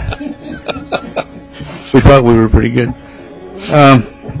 We thought we were pretty good. I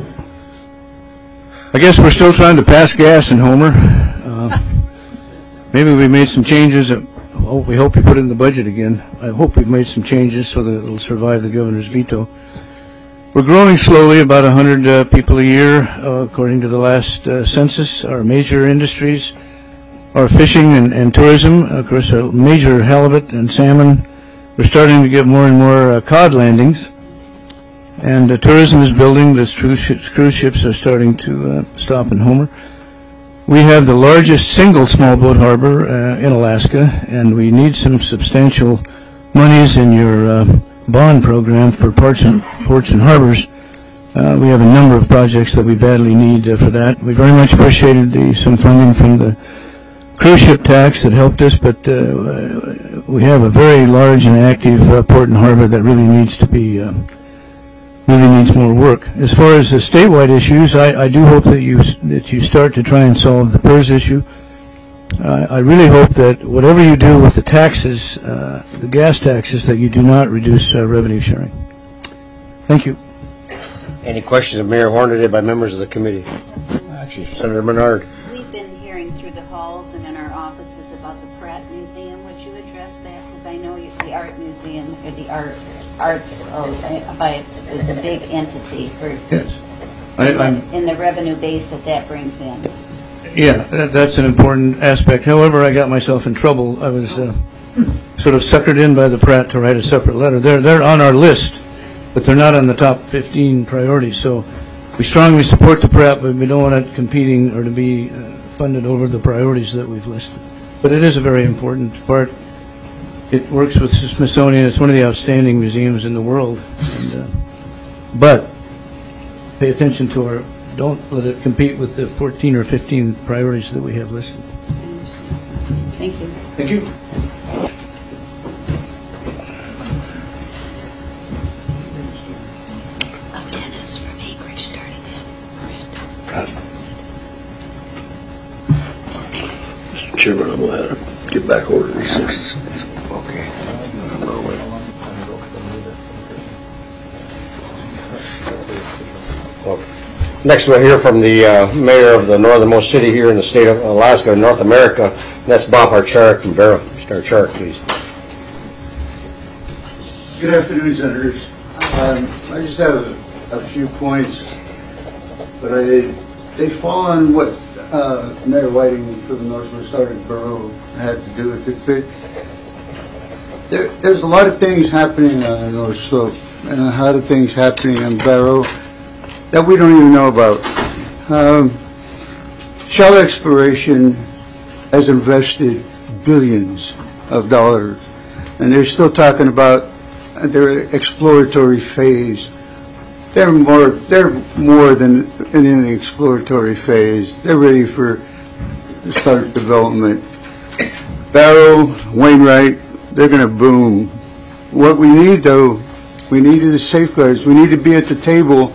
guess we're still trying to pass gas in Homer. Maybe we made some changes. We hope you put it in the budget again. I hope we've made some changes so that it'll survive the governor's veto. We're growing slowly, about 100 people a year, according to the last census. Our major industries are fishing and tourism. Of course, a major halibut and salmon. We're starting to get more and more cod landings. And tourism is building. The cruise ships are starting to stop in Homer. We have the largest single small boat harbor in Alaska, and we need some substantial monies in your bond program for ports and harbors. We have a number of projects that we badly need for that. We very much appreciated some funding from the cruise ship tax that helped us, but we have a very large and active port and harbor that really needs to be really needs more work. As far as the statewide issues, I do hope that you start to try and solve the PERS issue. I really hope that whatever you do with the taxes, the gas taxes, that you do not reduce revenue sharing. Thank you. Any questions of Mayor Hornaday by members of the committee? Actually, Senator Menard. We've been hearing through the halls and in our offices about the Pratt Museum. Would you address that? Because I know the art museum, or the arts by is a big entity for yes. in the revenue base that brings in. Yeah, that's an important aspect. However, I got myself in trouble. I was sort of suckered in by the Pratt to write a separate letter. They're on our list, but they're not on the top 15 priorities. So we strongly support the Pratt, but we don't want it competing or to be funded over the priorities that we've listed. But it is a very important part. It works with the Smithsonian. It's one of the outstanding museums in the world. But pay attention to our, don't let it compete with the 14 or 15 priorities that we have listed. Thank you. Thank you. Dennis from Acreage started that. Mr. Chairman, I'm going to have to get back over to resources. Okay. Next, we'll hear from the mayor of the northernmost city here in the state of Alaska, North America, and that's Bob Hartcharek from Barrow. Mr. Hartcharek, please. Good afternoon, Senators. I just have a few points, but they fall on what Mayor Whiting for the Northwest Arctic Borough had to do with it. There's a lot of things happening on the North Slope and a lot of things happening in Barrow that we don't even know about. Shell Exploration has invested billions of dollars, and they're still talking about their exploratory phase. They're more than in the exploratory phase. They're ready for start development. Barrow, Wainwright, they're going to boom. What we need, though, we need the safeguards. We need to be at the table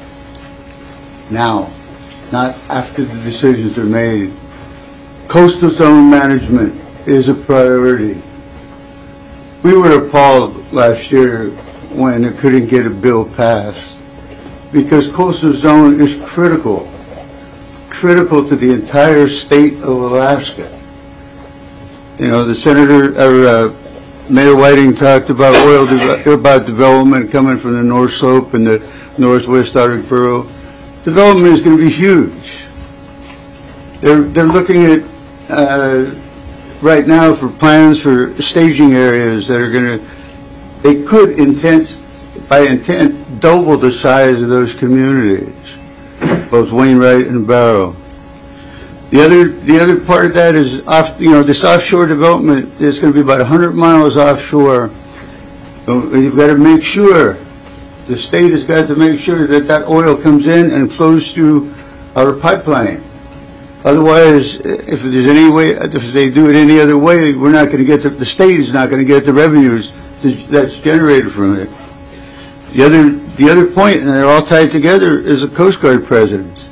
now, not after the decisions are made. Coastal zone management is a priority. We were appalled last year when it couldn't get a bill passed, because coastal zone is critical to the entire state of Alaska. You know, the Mayor Whiting talked about about development coming from the North Slope and the Northwest Arctic Borough. Development is going to be huge. They're looking at right now for plans for staging areas that are going to, they could by intent double the size of those communities, both Wainwright and Barrow. The other part of that is this offshore development is going to be about 100 miles offshore. You've got to make sure, the state has got to make sure that oil comes in and flows through our pipeline. Otherwise, if there's any way, if they do it any other way, we're not going to get the state is not going to get the revenues that's generated from it. The other point, and they're all tied together, is the Coast Guard presidents.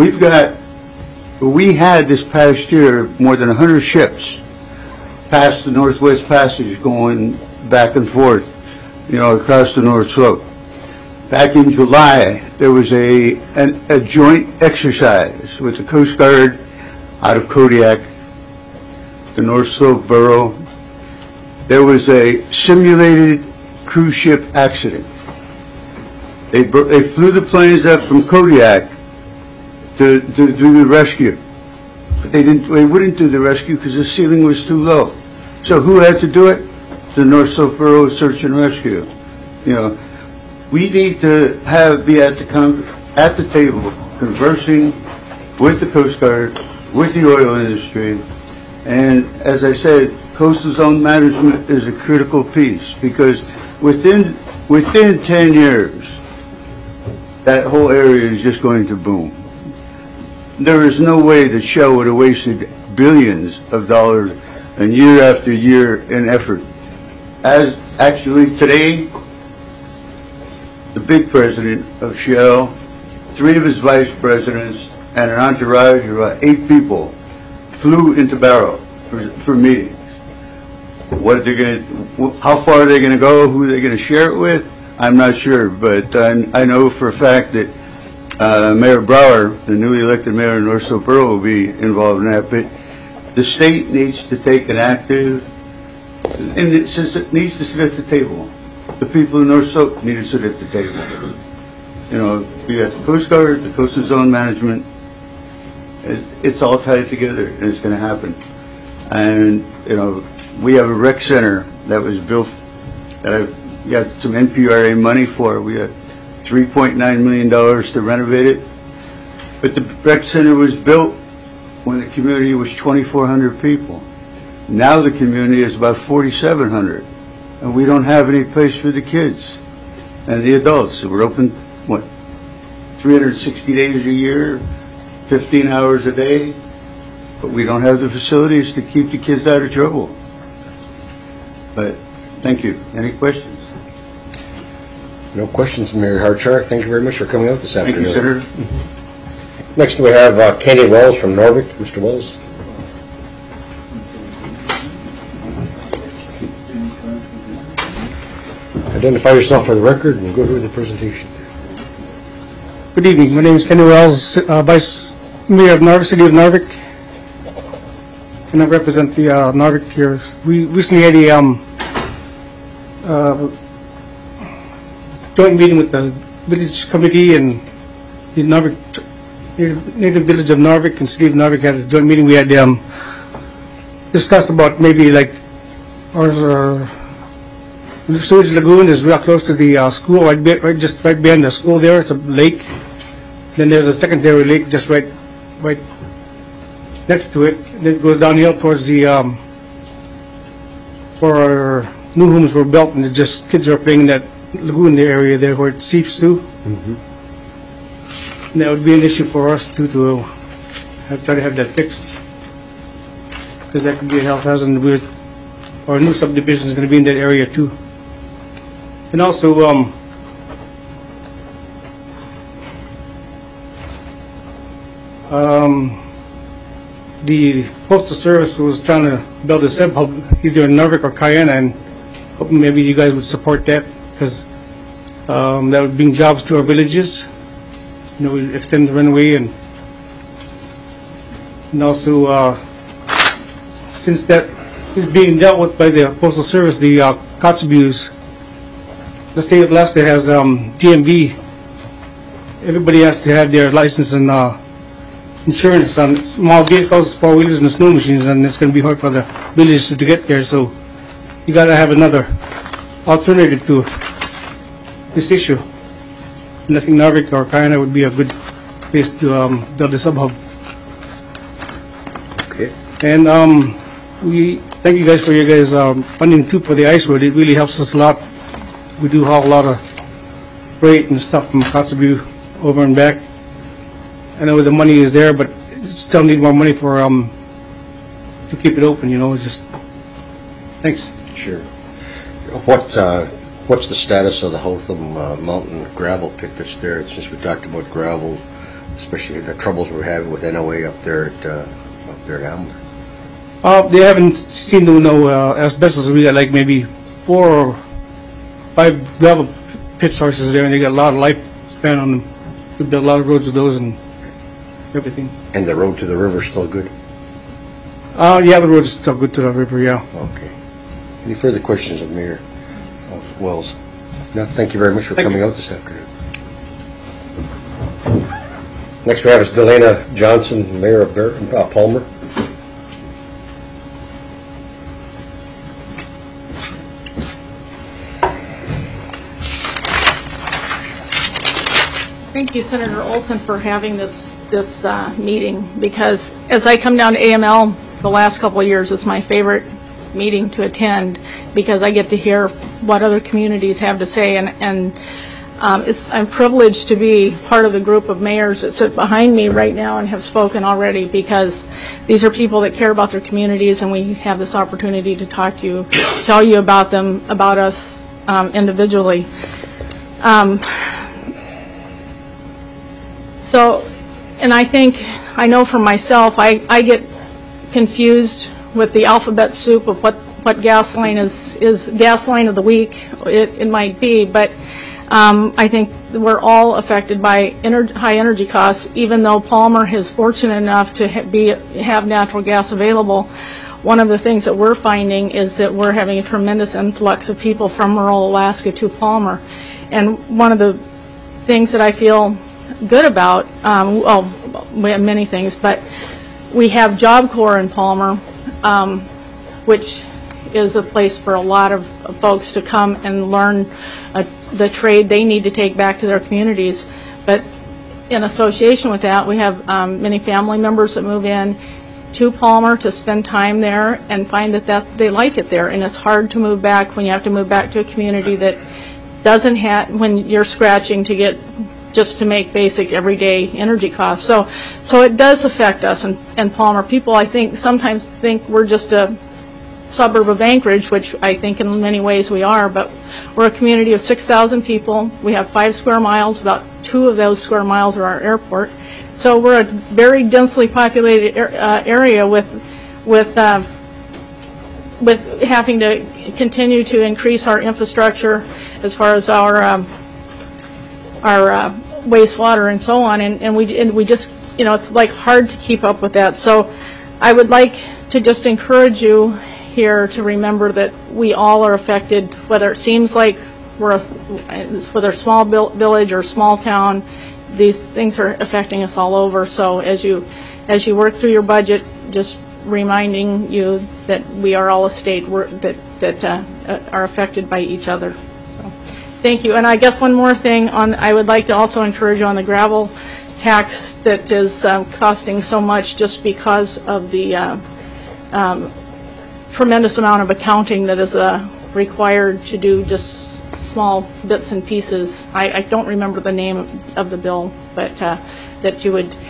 We had this past year more than 100 ships past the Northwest Passage going back and forth, across the North Slope. Back in July, there was a joint exercise with the Coast Guard out of Kodiak, the North Slope Borough. There was a simulated cruise ship accident. They flew the planes up from Kodiak to do the rescue, but they wouldn't do the rescue because the ceiling was too low. So who had to do it? The North Slope Borough Search and Rescue. We need to be at the table conversing with the Coast Guard, with the oil industry, and as I said, coastal zone management is a critical piece, because within 10 years, that whole area is just going to boom. There is no way that Shell would have wasted billions of dollars and year after year in effort. As actually today, the big president of Shell, 3 of his vice presidents, and an entourage of about 8 people flew into Barrow for meetings. How far are they going to go? Who are they going to share it with? I'm not sure, but I know for a fact that Mayor Brower, the newly elected mayor of North Slope Borough, will be involved in that. But the state needs to take an active, and it needs to sit at the table. The people in North Slope need to sit at the table. We got the Coast Guard, the coastal zone management. It's all tied together, and it's going to happen. And we have a rec center that was built that I've got some NPRA money for. We got $3.9 million to renovate it. But the rec center was built when the community was 2,400 people. Now the community is about 4,700, and we don't have any place for the kids and the adults. We're open, what, 360 days a year, 15 hours a day, but we don't have the facilities to keep the kids out of trouble. But thank you. Any questions? No questions, Mayor Hartshorn. Thank you very much for coming out this afternoon. Thank you, Senator. Next we have Kenny Wells from Norvik. Mr. Wells. Identify yourself for the record and go through the presentation. Good evening. My name is Kenny Wells, Vice Mayor of Norvik, City of Norvik, and I represent the Norvik here. We recently had a joint meeting with the village committee and the Norvik native village of Norvik and City of Norvik had a joint meeting. We had discussed about maybe like our sewage lagoon is real close to the school, right behind the school there. It's a lake. Then there's a secondary lake just right next to it. And it goes downhill towards the where our new homes were built, and just kids are playing in that lagoon area there where it seeps to. Mm-hmm. And that would be an issue for us too, to try to have that fixed, because that could be a health hazard. Our new subdivision is going to be in that area too. And also, the Postal Service was trying to build a sub-hub either in Norvik or Cayenne, and hoping maybe you guys would support that, because that would bring jobs to our villages. You know, we extend the runway, and also since that is being dealt with by the Postal Service, the Kotzebues, the state of Alaska has DMV. Everybody has to have their license and insurance on small vehicles, four-wheelers, and snow machines, and it's going to be hard for the villages to get there. So you got to have another alternative to this issue. And I think Norvik or Cayenne would be a good place to build a sub-hub. Okay. And we thank you guys for your guys' funding too for the ice road. It really helps us a lot. We do haul a lot of freight and stuff from Kotzebue over and back. I know the money is there, but still need more money for to keep it open. You know, it's just thanks. Sure. What's the status of the Hotham Mountain gravel pit that's there? Since we talked about gravel, especially the troubles we're having with NOA up there at Hamler. They haven't seen no asbestos. We got like maybe 4 or 5 gravel pit sources there, and they got a lot of lifespan on them. We built a lot of roads with those and everything. And the road to the river is still good? Yeah, the road is still good to the river, yeah. Okay. Any further questions of Mayor Wells? No, thank you very much for coming out this afternoon. Next we have is Delana Johnson, Mayor of Palmer. Thank you, Senator Olson, for having this meeting, because as I come down to AML the last couple of years, it's my favorite meeting to attend, because I get to hear what other communities have to say, and I'm privileged to be part of the group of mayors that sit behind me right now and have spoken already, because these are people that care about their communities, and we have this opportunity to talk to you, tell you about them, about us individually. So, and I know for myself, I get confused with the alphabet soup of what gasoline is gasoline of the week. It might be, but I think we're all affected by high energy costs. Even though Palmer is fortunate enough to have natural gas available, one of the things that we're finding is that we're having a tremendous influx of people from rural Alaska to Palmer. And one of the things that I feel good about, well, we have many things, but we have Job Corps in Palmer, which is a place for a lot of folks to come and learn the trade they need to take back to their communities. But in association with that, we have many family members that move in, to Palmer to spend time there and find that they like it there. And it's hard to move back when you have to move back to a community that doesn't have, when you're scratching to get just to make basic everyday energy costs. So it does affect us in Palmer. People, I think, sometimes think we're just a suburb of Anchorage, which I think in many ways we are, but we're a community of 6,000 people. We have 5 square miles. About 2 of those square miles are our airport. So we're a very densely populated area with having to continue to increase our infrastructure as far as our wastewater and so on, and we just, you know, it's like hard to keep up with that. So I would like to just encourage you here to remember that we all are affected, whether it seems like whether a small village or small town, these things are affecting us all over. So as you work through your budget, just reminding you that we are all a state that are affected by each other. So, thank you. And I guess one more thing, I would like to also encourage you on the gravel tax that is costing so much just because of the tremendous amount of accounting that is required to do just small bits and pieces. I don't remember the name of the bill, but that you would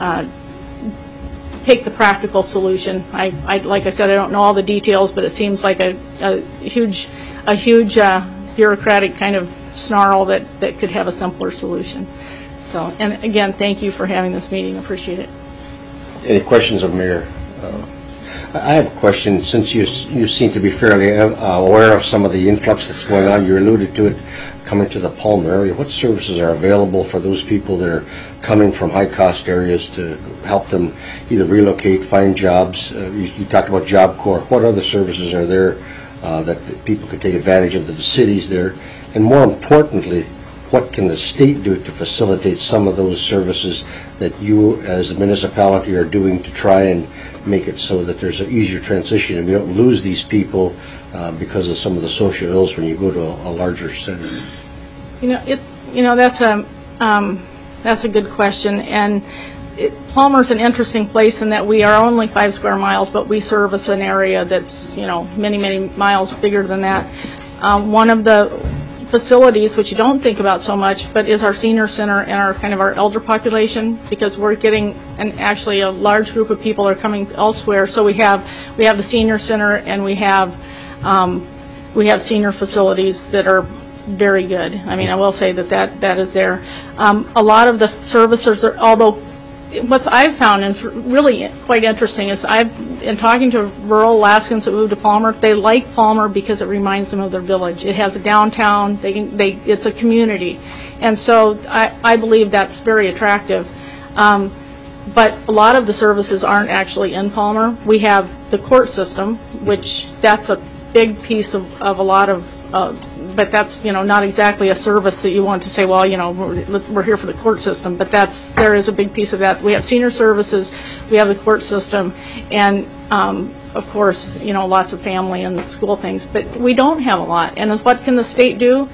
take the practical solution. Like I said, I don't know all the details, but it seems like a huge bureaucratic kind of snarl that could have a simpler solution. So, and again, thank you for having this meeting. Appreciate it. Any questions of Mayor? I have a question. Since you seem to be fairly aware of some of the influx that's going on, you alluded to it coming to the Palmer area. What services are available for those people that are coming from high-cost areas to help them either relocate, find jobs? You talked about Job Corps. What other services are there that people could take advantage of the cities there? And more importantly, what can the state do to facilitate some of those services that you as a municipality are doing to try and make it so that there's an easier transition and we don't lose these people because of some of the social ills when you go to a larger center? That's a good question, and Palmer's an interesting place in that we are only 5 square miles, but we service an area that's many miles bigger than that. One of the facilities, which you don't think about so much, but is our senior center and our elder population, because we're getting actually a large group of people are coming elsewhere. So we have the senior center, and we have senior facilities that are very good. I mean, I will say that is there. A lot of the services are, although what I've found is really quite interesting is in talking to rural Alaskans that moved to Palmer, they like Palmer because it reminds them of their village. It has a downtown. It's a community, and so I believe that's very attractive. But a lot of the services aren't actually in Palmer. We have the court system, which that's a big piece of a lot of. But that's not exactly a service that you want to say, well, we're here for the court system. But there is a big piece of that. We have senior services, we have the court system, and of course, lots of family and school things. But we don't have a lot. And what can the state do?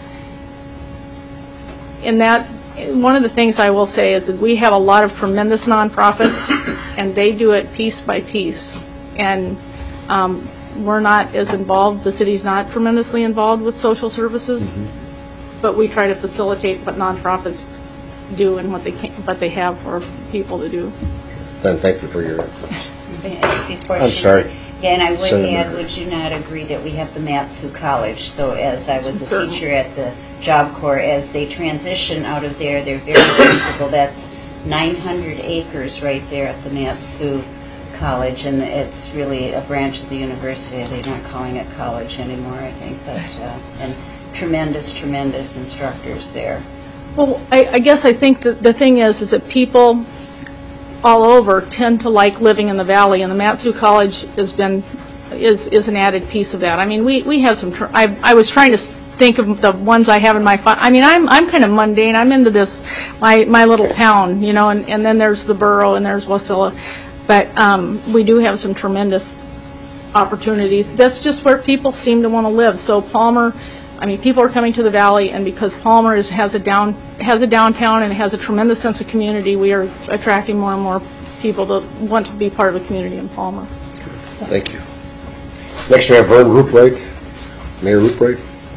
In that, one of the things I will say is that we have a lot of tremendous nonprofits, and they do it piece by piece. And we're not as involved, the city's not tremendously involved with social services, but we try to facilitate what nonprofits do and what they have for people to do. Then thank you for your... I'm sorry. Yeah, and I would add, would you not agree that we have the Mat-Su College? So as I was a teacher at the Job Corps, as they transition out of there, they're very comfortable. That's 900 acres right there at the Mat-Su College, and it's really a branch of the university. They're not calling it college anymore, I think, but and tremendous instructors there. Well, I guess I think that the thing is that people all over tend to like living in the valley, and the Mat-Su College is an added piece of that. I mean, we have some. I was trying to think of the ones I have in my. I mean, I'm kind of mundane. I'm into this my little town, and then there's the borough, and there's Wasilla. But we do have some tremendous opportunities. That's just where people seem to want to live. So Palmer, I mean, people are coming to the valley, and because Palmer has a downtown and it has a tremendous sense of community, we are attracting more and more people that want to be part of the community in Palmer. Thank you. Next we have Vern Ruprecht, Mayor Ruprecht.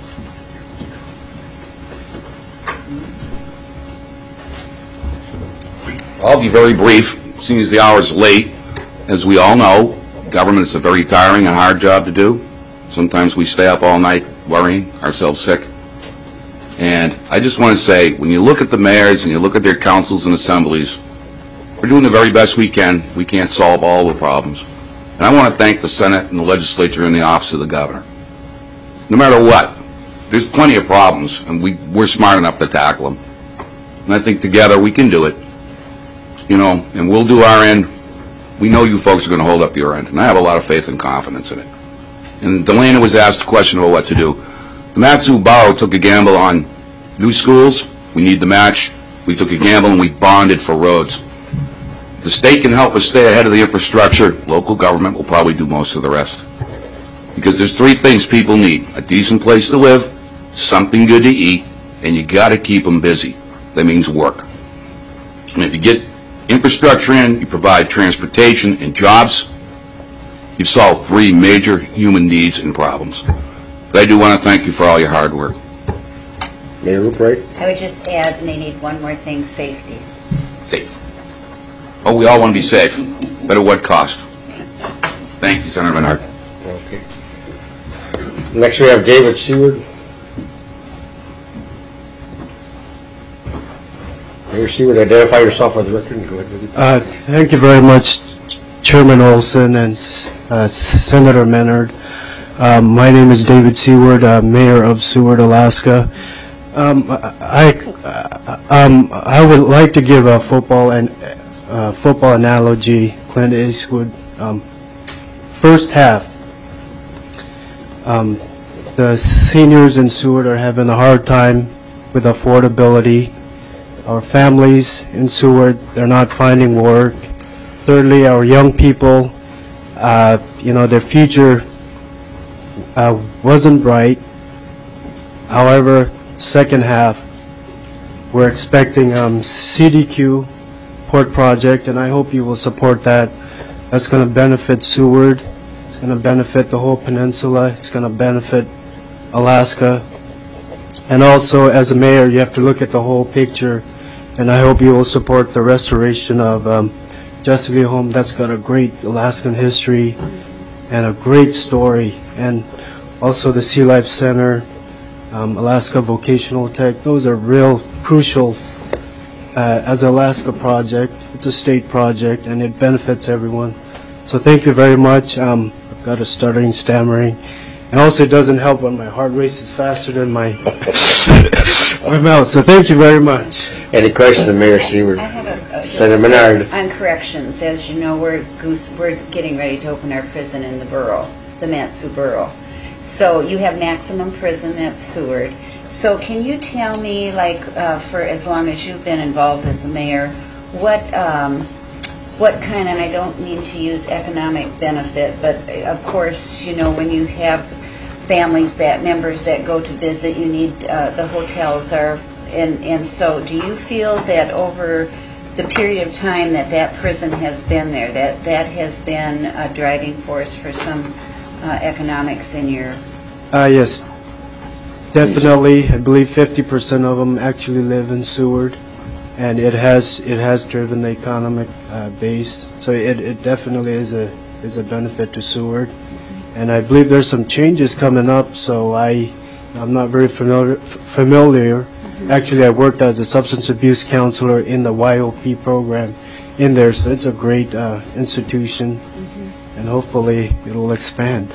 I'll be very brief, seeing as the hour is late. As we all know, government is a very tiring and hard job to do. Sometimes we stay up all night worrying ourselves sick. And I just want to say, when you look at the mayors and you look at their councils and assemblies, we're doing the very best we can. We can't solve all the problems. And I want to thank the Senate and the legislature and the office of the governor. No matter what, there's plenty of problems, and we're smart enough to tackle them. And I think together we can do it. You know, and we'll do our end. We know you folks are going to hold up your end, and I have a lot of faith and confidence in it. And Delana was asked a question about what to do. The Matsu Borough took a gamble on new schools. We need the match. We took a gamble and we bonded for roads. If the state can help us stay ahead of the infrastructure, local government will probably do most of the rest. Because there's three things people need: a decent place to live, something good to eat, and you got to keep them busy. That means work. And if you get infrastructure in, you provide transportation and jobs, you've solved three major human needs and problems. But I do want to thank you for all your hard work. Mayor Ruprecht? I would just add, they need one more thing: safety. Safe. Oh, we all want to be safe, but at what cost? Thank you, Senator Menard. Okay. Next we have David Seward. Mayor Seward, identify yourself for the record and go ahead with it. Thank you very much, Chairman Olson and Senator Menard. My name is David Seward, Mayor of Seward, Alaska. I would like to give a football analogy. Clint Eastwood. First half, the seniors in Seward are having a hard time with affordability. Our families in Seward, they're not finding work. Thirdly, our young people, their future wasn't bright. However, second half, we're expecting CDQ port project, and I hope you will support that. That's going to benefit Seward. It's going to benefit the whole peninsula. It's going to benefit Alaska. And also, as a mayor, you have to look at the whole picture. And I hope you will support the restoration of Jesse Lee Home. That's got a great Alaskan history and a great story. And also the Sea Life Center, Alaska Vocational Tech. Those are real crucial as an Alaska project. It's a state project, and it benefits everyone. So thank you very much. I've got a stuttering, stammering. And also, it doesn't help when my heart races faster than my mouth. So thank you very much. Any questions of Mayor Seward? I have Senator Menard. On corrections, as you know, we're getting ready to open our prison in the borough, the Matsu Borough. So you have maximum prison, that's Seward. So can you tell me, for as long as you've been involved as a mayor, what kind, and I don't mean to use economic benefit, but of course, when you have members that go to visit, you need, the hotels are, and so do you feel that over the period of time that prison has been there, that has been a driving force for some economics in your... Yes, definitely. I believe 50% of them actually live in Seward, and it has driven the economic base. So it definitely is a benefit to Seward, and I believe there's some changes coming up. So I'm not very familiar. Actually, I worked as a substance abuse counselor in the YOP program in there, so it's a great institution, and hopefully it'll expand.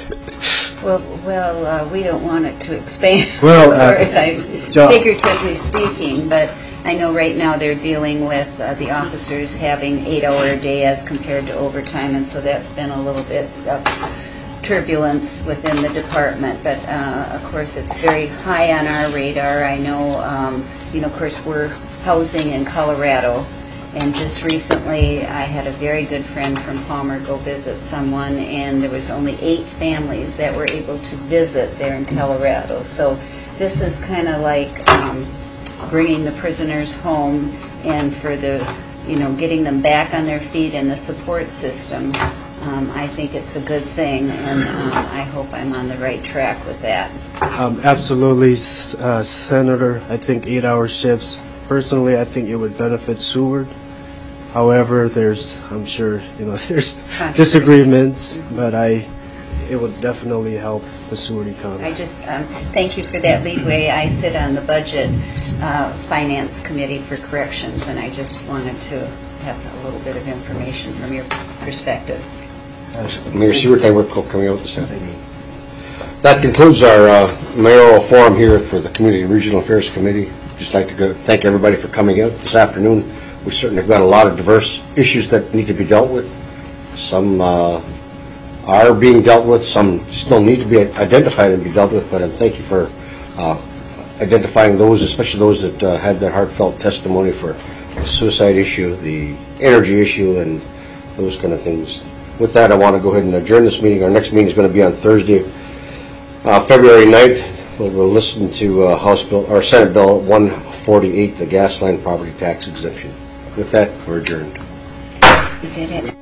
Well, we don't want it to expand, Well, figuratively speaking, but I know right now they're dealing with the officers having 8-hour a day as compared to overtime, and so that's been a little bit of turbulence within the department. But of course, it's very high on our radar. I know, of course, we're housing in Colorado. And just recently, I had a very good friend from Palmer go visit someone, and there was only 8 families that were able to visit there in Colorado. So this is kind of like bringing the prisoners home, and for the getting them back on their feet in the support system. I think it's a good thing, and I hope I'm on the right track with that. Absolutely, Senator. I think 8-hour shifts. Personally, I think it would benefit Seward. However, I'm sure, there's disagreements, but it would definitely help the Seward economy. I just thank you for that leeway. I sit on the Budget Finance Committee for Corrections, and I just wanted to have a little bit of information from your perspective. Mayor Seward, thank you for coming out this afternoon. That concludes our mayoral forum here for the Community and Regional Affairs Committee. Just like to thank everybody for coming out this afternoon. We certainly have got a lot of diverse issues that need to be dealt with. Some are being dealt with, some still need to be identified and be dealt with, but thank you for identifying those, especially those that had their heartfelt testimony for the suicide issue, the energy issue, and those kind of things. With that, I want to go ahead and adjourn this meeting. Our next meeting is going to be on Thursday, February 9th. We'll listen to House Bill or Senate Bill 148, the gas line property tax exemption. With that, we're adjourned. Is it?